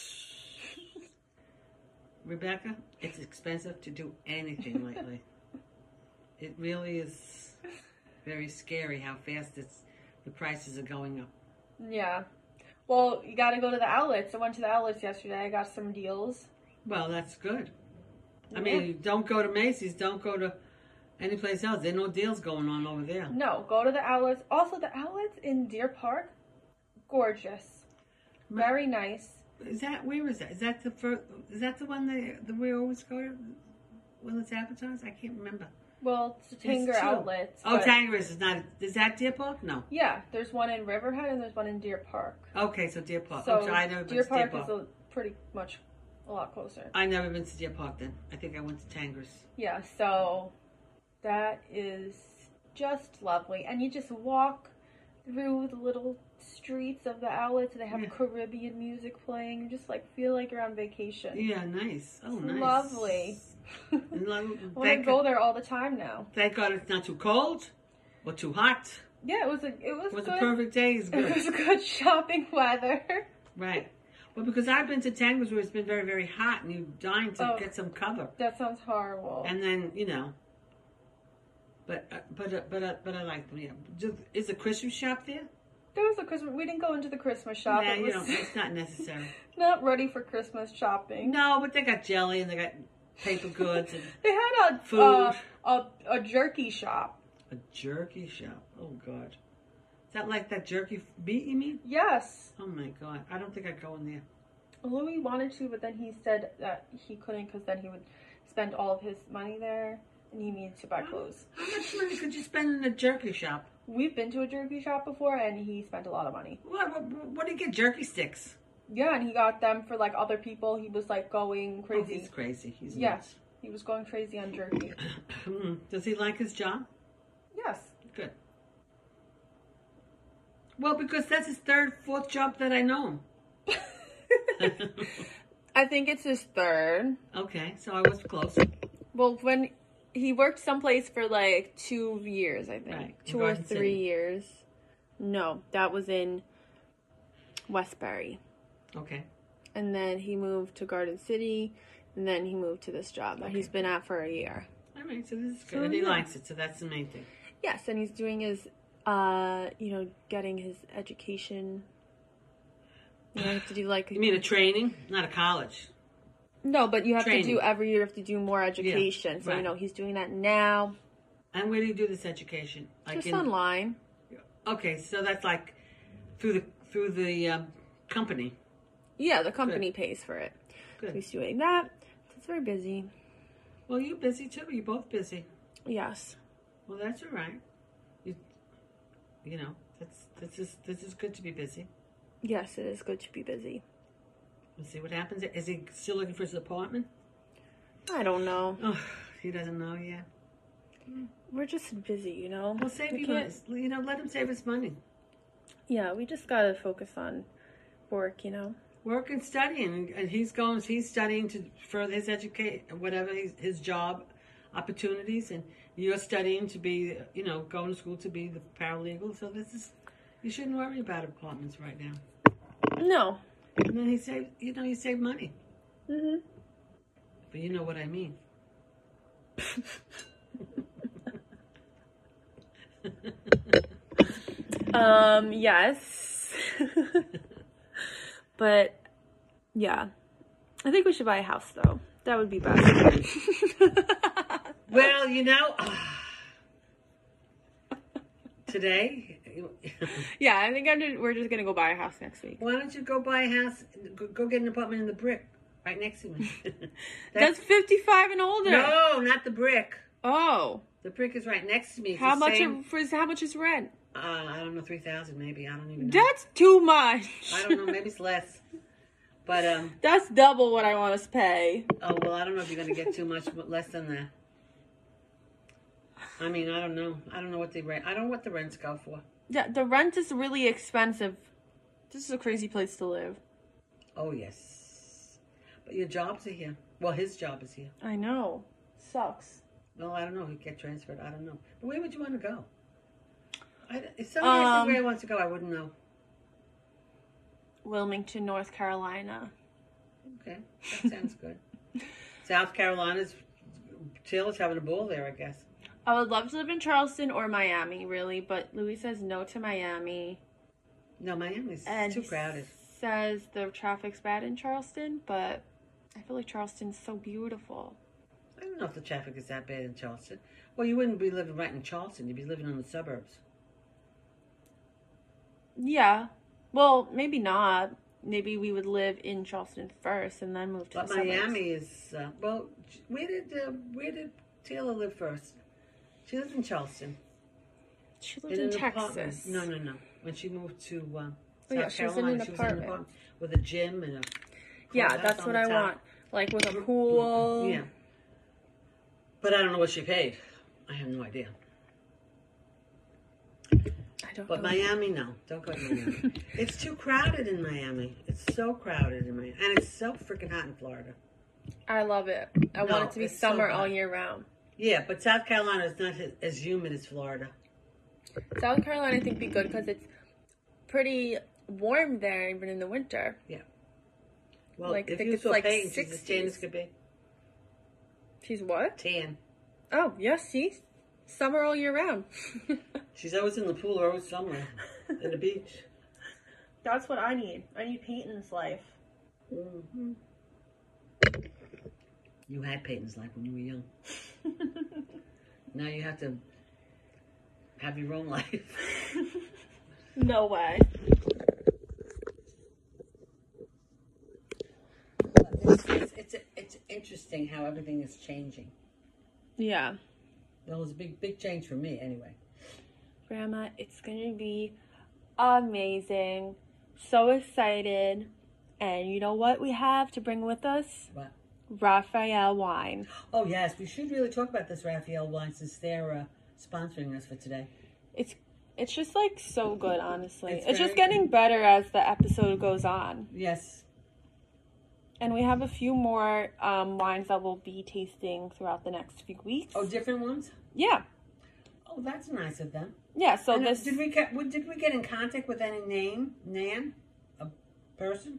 [SPEAKER 2] Rebecca, it's expensive to do anything lately. It really is very scary how fast it's the prices are going up.
[SPEAKER 1] Yeah. Well, you got to go to the outlets. I went to the outlets yesterday. I got some deals.
[SPEAKER 2] Well, that's good. I
[SPEAKER 1] Yeah.
[SPEAKER 2] mean, don't go to Macy's. Don't go to any place else. There are no deals going on over there.
[SPEAKER 1] No, go to the outlets. Also, the outlets in Deer Park, gorgeous. Very nice.
[SPEAKER 2] Is that where is that? Is that the first? Is that the one that, that we always go to when it's advertised? I can't remember.
[SPEAKER 1] Well, it's
[SPEAKER 2] It's
[SPEAKER 1] Tanger
[SPEAKER 2] two.
[SPEAKER 1] outlets.
[SPEAKER 2] Oh,
[SPEAKER 1] but-
[SPEAKER 2] Tanger's is not. Is that Deer Park? No.
[SPEAKER 1] Yeah, there's one in Riverhead and there's one in Deer Park.
[SPEAKER 2] Okay, so Deer Park.
[SPEAKER 1] So
[SPEAKER 2] oh, so I never been
[SPEAKER 1] Deer
[SPEAKER 2] to Deer
[SPEAKER 1] Park
[SPEAKER 2] Park.
[SPEAKER 1] is a, pretty much a lot closer.
[SPEAKER 2] I never been to Deer Park then. I think I went to Tanger's.
[SPEAKER 1] Yeah, so that is just lovely. And you just walk through the little streets of the outlets. They have
[SPEAKER 2] Yeah.
[SPEAKER 1] Caribbean music playing. You just like feel like you're on vacation.
[SPEAKER 2] Yeah, nice. Oh,
[SPEAKER 1] It's
[SPEAKER 2] nice.
[SPEAKER 1] lovely.
[SPEAKER 2] And like,
[SPEAKER 1] I want to
[SPEAKER 2] thank,
[SPEAKER 1] go there all the time now.
[SPEAKER 2] thank God it's not too cold or too hot.
[SPEAKER 1] Yeah, it was a it was
[SPEAKER 2] It was
[SPEAKER 1] good.
[SPEAKER 2] a perfect day. It's
[SPEAKER 1] It
[SPEAKER 2] good.
[SPEAKER 1] was good shopping weather.
[SPEAKER 2] Right. Well, because I've been to Tanger's where it's been very, very hot and you're dying to
[SPEAKER 1] Oh.
[SPEAKER 2] get some cover.
[SPEAKER 1] That sounds horrible.
[SPEAKER 2] And then, you know. But, uh, but, uh, but, uh, but I like them, yeah. Do- Is the Christmas shop there?
[SPEAKER 1] There was a Christmas. We didn't go into the Christmas shop.
[SPEAKER 2] Nah,
[SPEAKER 1] it
[SPEAKER 2] you
[SPEAKER 1] was
[SPEAKER 2] don't. It's not necessary.
[SPEAKER 1] not ready for Christmas shopping.
[SPEAKER 2] No, but they got jelly and they got paper goods and
[SPEAKER 1] They had a
[SPEAKER 2] Food.
[SPEAKER 1] uh, a a jerky shop.
[SPEAKER 2] a jerky shop. Oh, God. Is that like that jerky meat you mean?
[SPEAKER 1] Yes,
[SPEAKER 2] Oh, my God. I don't think I'd go in there.
[SPEAKER 1] Louis wanted to, but then he said that he couldn't because then he would spend all of his money there, and he needed to buy clothes.
[SPEAKER 2] How much money could you spend in a jerky shop?
[SPEAKER 1] We've been to a jerky shop before, and he spent a lot of money.
[SPEAKER 2] What, what, what do you get? Jerky sticks?
[SPEAKER 1] Yeah, and he got them for like other people. He was like going
[SPEAKER 2] Oh,
[SPEAKER 1] crazy.
[SPEAKER 2] he's crazy. He's
[SPEAKER 1] Yeah.
[SPEAKER 2] nuts.
[SPEAKER 1] He was going crazy on jerky.
[SPEAKER 2] Hmm. Does he like his job?
[SPEAKER 1] Yes.
[SPEAKER 2] Good. Well, because that's his third, fourth job that I know him.
[SPEAKER 1] I think it's his third.
[SPEAKER 2] Okay, so I was close.
[SPEAKER 1] Well, when he worked someplace for like two years, I think.
[SPEAKER 2] Right, in
[SPEAKER 1] Two or
[SPEAKER 2] Garden
[SPEAKER 1] three
[SPEAKER 2] City.
[SPEAKER 1] years. No, that was in Westbury.
[SPEAKER 2] Okay.
[SPEAKER 1] And then he moved to Garden City, and then he moved to this job that
[SPEAKER 2] Okay.
[SPEAKER 1] he's been at for a year.
[SPEAKER 2] All right, so this is good.
[SPEAKER 1] So,
[SPEAKER 2] and he
[SPEAKER 1] yeah.
[SPEAKER 2] likes it, so that's the main thing.
[SPEAKER 1] Yes, and he's doing his uh, you know, getting his education. You know, you have to do like...
[SPEAKER 2] You mean a training? Not a college.
[SPEAKER 1] No, but you have
[SPEAKER 2] Training.
[SPEAKER 1] to do, every year you have to do more education.
[SPEAKER 2] Yeah,
[SPEAKER 1] so,
[SPEAKER 2] right.
[SPEAKER 1] you know, he's doing that now.
[SPEAKER 2] And where do you do this education? Like
[SPEAKER 1] Just
[SPEAKER 2] in,
[SPEAKER 1] online.
[SPEAKER 2] Okay, so that's like through the through the um, company.
[SPEAKER 1] Yeah, the company Good. pays for it.
[SPEAKER 2] Good.
[SPEAKER 1] So he's doing that. So it's very busy.
[SPEAKER 2] Well, you're busy too. You're both busy.
[SPEAKER 1] Yes.
[SPEAKER 2] Well, that's all right. You, you know, that's this is this is good to be busy.
[SPEAKER 1] Yes, it is good to be busy.
[SPEAKER 2] We'll see what happens. Is he still looking for his apartment?
[SPEAKER 1] I don't know.
[SPEAKER 2] Oh, he doesn't know yet.
[SPEAKER 1] We're just busy, you know.
[SPEAKER 2] Well, save
[SPEAKER 1] we
[SPEAKER 2] you
[SPEAKER 1] can't...
[SPEAKER 2] money. You know, let him save his money.
[SPEAKER 1] Yeah, we just gotta focus on work, you know.
[SPEAKER 2] Work and studying, and he's going. He's studying to further his educate, whatever his, his job opportunities, and you're studying to be, you know, going to school to be the paralegal. So this is, you shouldn't worry about apartments right now.
[SPEAKER 1] No.
[SPEAKER 2] And then he saved, you know, he saved money.
[SPEAKER 1] Mhm.
[SPEAKER 2] But you know what I mean.
[SPEAKER 1] um. Yes. But yeah, I think we should buy a house though. That would be best.
[SPEAKER 2] Well, you know, uh, today.
[SPEAKER 1] Yeah, I think I'm just, we're just gonna go buy a house next week.
[SPEAKER 2] Why don't you go buy a house? Go, go get an apartment in the brick right next to me.
[SPEAKER 1] That's, That's fifty-five and older.
[SPEAKER 2] No, not the brick.
[SPEAKER 1] Oh,
[SPEAKER 2] the brick is right next to me. It's
[SPEAKER 1] how much?
[SPEAKER 2] Same,
[SPEAKER 1] is, how much is rent?
[SPEAKER 2] Uh, I don't know, three thousand maybe. I don't even know.
[SPEAKER 1] That's too much.
[SPEAKER 2] I don't know. Maybe it's less. But um,
[SPEAKER 1] that's double what I want us to pay.
[SPEAKER 2] Oh well, I don't know if you're gonna get too much, but less than that. I mean, I don't know. I don't know what the rent. I don't know what the rents go for.
[SPEAKER 1] Yeah, the rent is really expensive. This is a crazy place to live.
[SPEAKER 2] Oh yes, but your jobs are here. Well, his job is here.
[SPEAKER 1] I know. Sucks.
[SPEAKER 2] No, I don't know. He'd get transferred. I don't know. But where would you want to go? I, if somebody
[SPEAKER 1] um,
[SPEAKER 2] asked me where I want to go, I wouldn't know.
[SPEAKER 1] Wilmington, North Carolina.
[SPEAKER 2] Okay, that sounds good. South Carolina's Taylor's having a ball there, I guess.
[SPEAKER 1] I would love to live in Charleston or Miami, really, but Louis says no to Miami.
[SPEAKER 2] No, Miami's
[SPEAKER 1] and
[SPEAKER 2] too crowded.
[SPEAKER 1] Says the traffic's bad in Charleston, but I feel like Charleston's so beautiful.
[SPEAKER 2] I don't know if the traffic is that bad in Charleston. Well, you wouldn't be living right in Charleston. You'd be living in the suburbs.
[SPEAKER 1] Yeah. Well, maybe not. Maybe we would live in Charleston first and then move to
[SPEAKER 2] but
[SPEAKER 1] the
[SPEAKER 2] Miami
[SPEAKER 1] suburbs.
[SPEAKER 2] is, uh, well, where did uh, where did Taylor live first? She lived in Charleston.
[SPEAKER 1] She lived in, in Texas.
[SPEAKER 2] Apartment. No, no, no. When she moved to uh, South
[SPEAKER 1] oh, yeah, she
[SPEAKER 2] Carolina,
[SPEAKER 1] was in an
[SPEAKER 2] she
[SPEAKER 1] apartment.
[SPEAKER 2] was in an apartment with a gym and a
[SPEAKER 1] yeah, that's what I top. want. Like with a pool.
[SPEAKER 2] Yeah. But I don't know what she paid. I have no idea.
[SPEAKER 1] I don't
[SPEAKER 2] but
[SPEAKER 1] know.
[SPEAKER 2] Miami, no. Don't go to Miami. It's too crowded in Miami. It's so crowded in Miami. And it's so freaking hot in Florida.
[SPEAKER 1] I love it. I
[SPEAKER 2] no,
[SPEAKER 1] want it to be summer so all year round.
[SPEAKER 2] Yeah, but South Carolina is not as humid as Florida.
[SPEAKER 1] South Carolina, I think, be good because it's pretty warm there, even in the winter.
[SPEAKER 2] Yeah. Well,
[SPEAKER 1] like,
[SPEAKER 2] if
[SPEAKER 1] I
[SPEAKER 2] you
[SPEAKER 1] it's
[SPEAKER 2] saw
[SPEAKER 1] like
[SPEAKER 2] Peyton, she's as tan as could be.
[SPEAKER 1] She's what?
[SPEAKER 2] Tan.
[SPEAKER 1] Oh, yes, she's summer all year round.
[SPEAKER 2] She's always in the pool or always somewhere. In the beach.
[SPEAKER 1] That's what I need. I need Peyton's life.
[SPEAKER 2] Mm-hmm. You had Peyton's life when you were young. Now you have to have your own life.
[SPEAKER 1] No way.
[SPEAKER 2] It's, it's, it's, it's interesting how everything is changing.
[SPEAKER 1] Yeah.
[SPEAKER 2] Well, it was a big, big change for me anyway.
[SPEAKER 1] Grandma, it's going to be amazing. So excited. And you know what we have to bring with us?
[SPEAKER 2] What?
[SPEAKER 1] Raphael wine.
[SPEAKER 2] Oh, yes. We should really talk about this Raphael wine since they're uh, sponsoring us for today.
[SPEAKER 1] It's it's just like so good, honestly.
[SPEAKER 2] It's,
[SPEAKER 1] it's just
[SPEAKER 2] good.
[SPEAKER 1] getting better as the episode goes on.
[SPEAKER 2] Yes.
[SPEAKER 1] And we have a few more um, wines that we'll be tasting throughout the next few weeks.
[SPEAKER 2] Oh, different ones?
[SPEAKER 1] Yeah.
[SPEAKER 2] Oh, that's nice of them.
[SPEAKER 1] Yeah, so
[SPEAKER 2] and
[SPEAKER 1] this...
[SPEAKER 2] Did we, get, did we get in contact with any name, Nan? A person?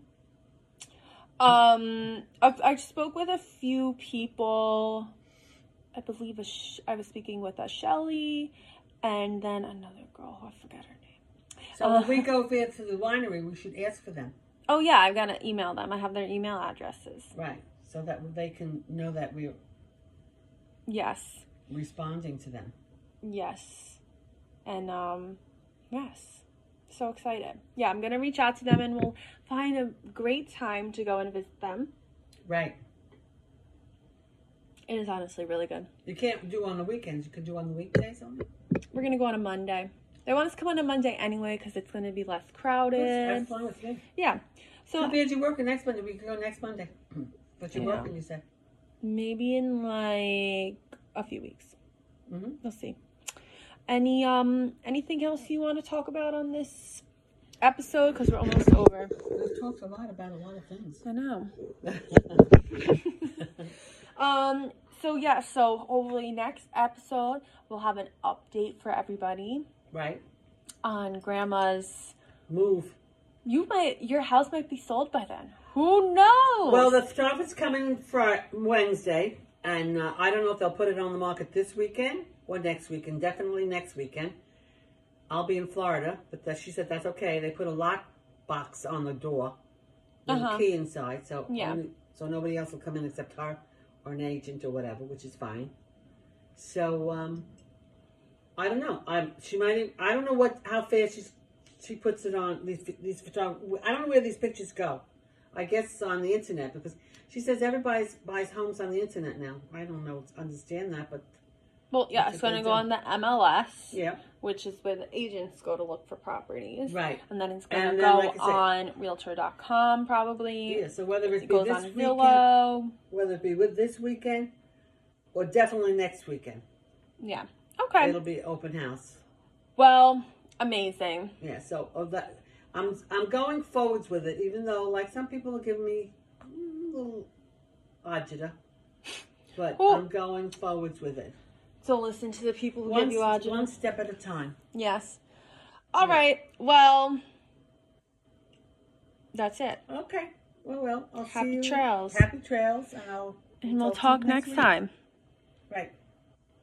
[SPEAKER 1] Um, I, I spoke with a few people. I believe a sh- I was speaking with a Shelly and then another girl, I forget her name.
[SPEAKER 2] So
[SPEAKER 1] Uh,
[SPEAKER 2] when we go there to the winery, we should ask for them.
[SPEAKER 1] Oh yeah, I've got to email them. I have their email addresses.
[SPEAKER 2] Right. So that they can know that we're
[SPEAKER 1] Yes.
[SPEAKER 2] responding to them.
[SPEAKER 1] Yes. And um, yes. So excited. Yeah, I'm going to reach out to them and we'll find a great time to go and visit them.
[SPEAKER 2] Right.
[SPEAKER 1] It is honestly really good.
[SPEAKER 2] You can't do on the weekends. You can do on the weekdays only.
[SPEAKER 1] We're going to go on a Monday. They want us to come on a Monday anyway because it's going to be less crowded.
[SPEAKER 2] That's fine with me.
[SPEAKER 1] Yeah. So
[SPEAKER 2] Too bad you're working next Monday. We can go next Monday. But you're
[SPEAKER 1] Yeah.
[SPEAKER 2] working, you said.
[SPEAKER 1] maybe in like a few weeks.
[SPEAKER 2] Mm-hmm.
[SPEAKER 1] We'll see. Any um anything else you want to talk about on this episode? Because we're almost over.
[SPEAKER 2] We've talked a lot about a lot of things.
[SPEAKER 1] I know. um. So yeah. So hopefully next episode we'll have an update for everybody
[SPEAKER 2] Right.
[SPEAKER 1] on Grandma's.
[SPEAKER 2] Move.
[SPEAKER 1] You might. Your house might be sold by then. Who knows?
[SPEAKER 2] Well, the stuff is coming for Wednesday, and uh, I don't know if they'll put it on the market this weekend or next weekend. Definitely next weekend. I'll be in Florida, but that, she said that's okay. They put a lock box on the door with
[SPEAKER 1] Uh-huh.
[SPEAKER 2] a key inside, so
[SPEAKER 1] Yeah.
[SPEAKER 2] only, so nobody else will come in except her or an agent or whatever, which is fine. So um, I don't know. I she might. I don't know what how fast she's she puts it on these these photog- I don't know where these pictures go. I guess on the internet, because she says everybody buys homes on the internet now. I don't know, understand that, but
[SPEAKER 1] well, yeah,
[SPEAKER 2] That's
[SPEAKER 1] it's
[SPEAKER 2] what
[SPEAKER 1] going to
[SPEAKER 2] they
[SPEAKER 1] go
[SPEAKER 2] do.
[SPEAKER 1] on the M L S,
[SPEAKER 2] yeah,
[SPEAKER 1] which is where the agents go to look for properties.
[SPEAKER 2] right.
[SPEAKER 1] And then it's going to
[SPEAKER 2] And
[SPEAKER 1] go
[SPEAKER 2] then, like I said-
[SPEAKER 1] on realtor dot com probably.
[SPEAKER 2] Yeah, so whether it
[SPEAKER 1] It
[SPEAKER 2] be
[SPEAKER 1] goes
[SPEAKER 2] this
[SPEAKER 1] on
[SPEAKER 2] weekend,
[SPEAKER 1] Zillow.
[SPEAKER 2] whether it be with this weekend, or definitely next weekend,
[SPEAKER 1] Yeah. Okay.
[SPEAKER 2] it'll be open house.
[SPEAKER 1] Well, amazing.
[SPEAKER 2] Yeah, so of that, I'm I'm going forwards with it, even though like some people will give me mm, a little agita, but
[SPEAKER 1] Ooh.
[SPEAKER 2] I'm going forwards with it.
[SPEAKER 1] So listen to the people who
[SPEAKER 2] One,
[SPEAKER 1] give you agita.
[SPEAKER 2] one step at a time.
[SPEAKER 1] Yes. All
[SPEAKER 2] Yeah.
[SPEAKER 1] right. Well, that's it.
[SPEAKER 2] Okay. Well, well, I'll
[SPEAKER 1] Happy
[SPEAKER 2] see you.
[SPEAKER 1] trails.
[SPEAKER 2] Happy trails, and I'll
[SPEAKER 1] And we'll
[SPEAKER 2] to you
[SPEAKER 1] talk next
[SPEAKER 2] week.
[SPEAKER 1] time.
[SPEAKER 2] Right.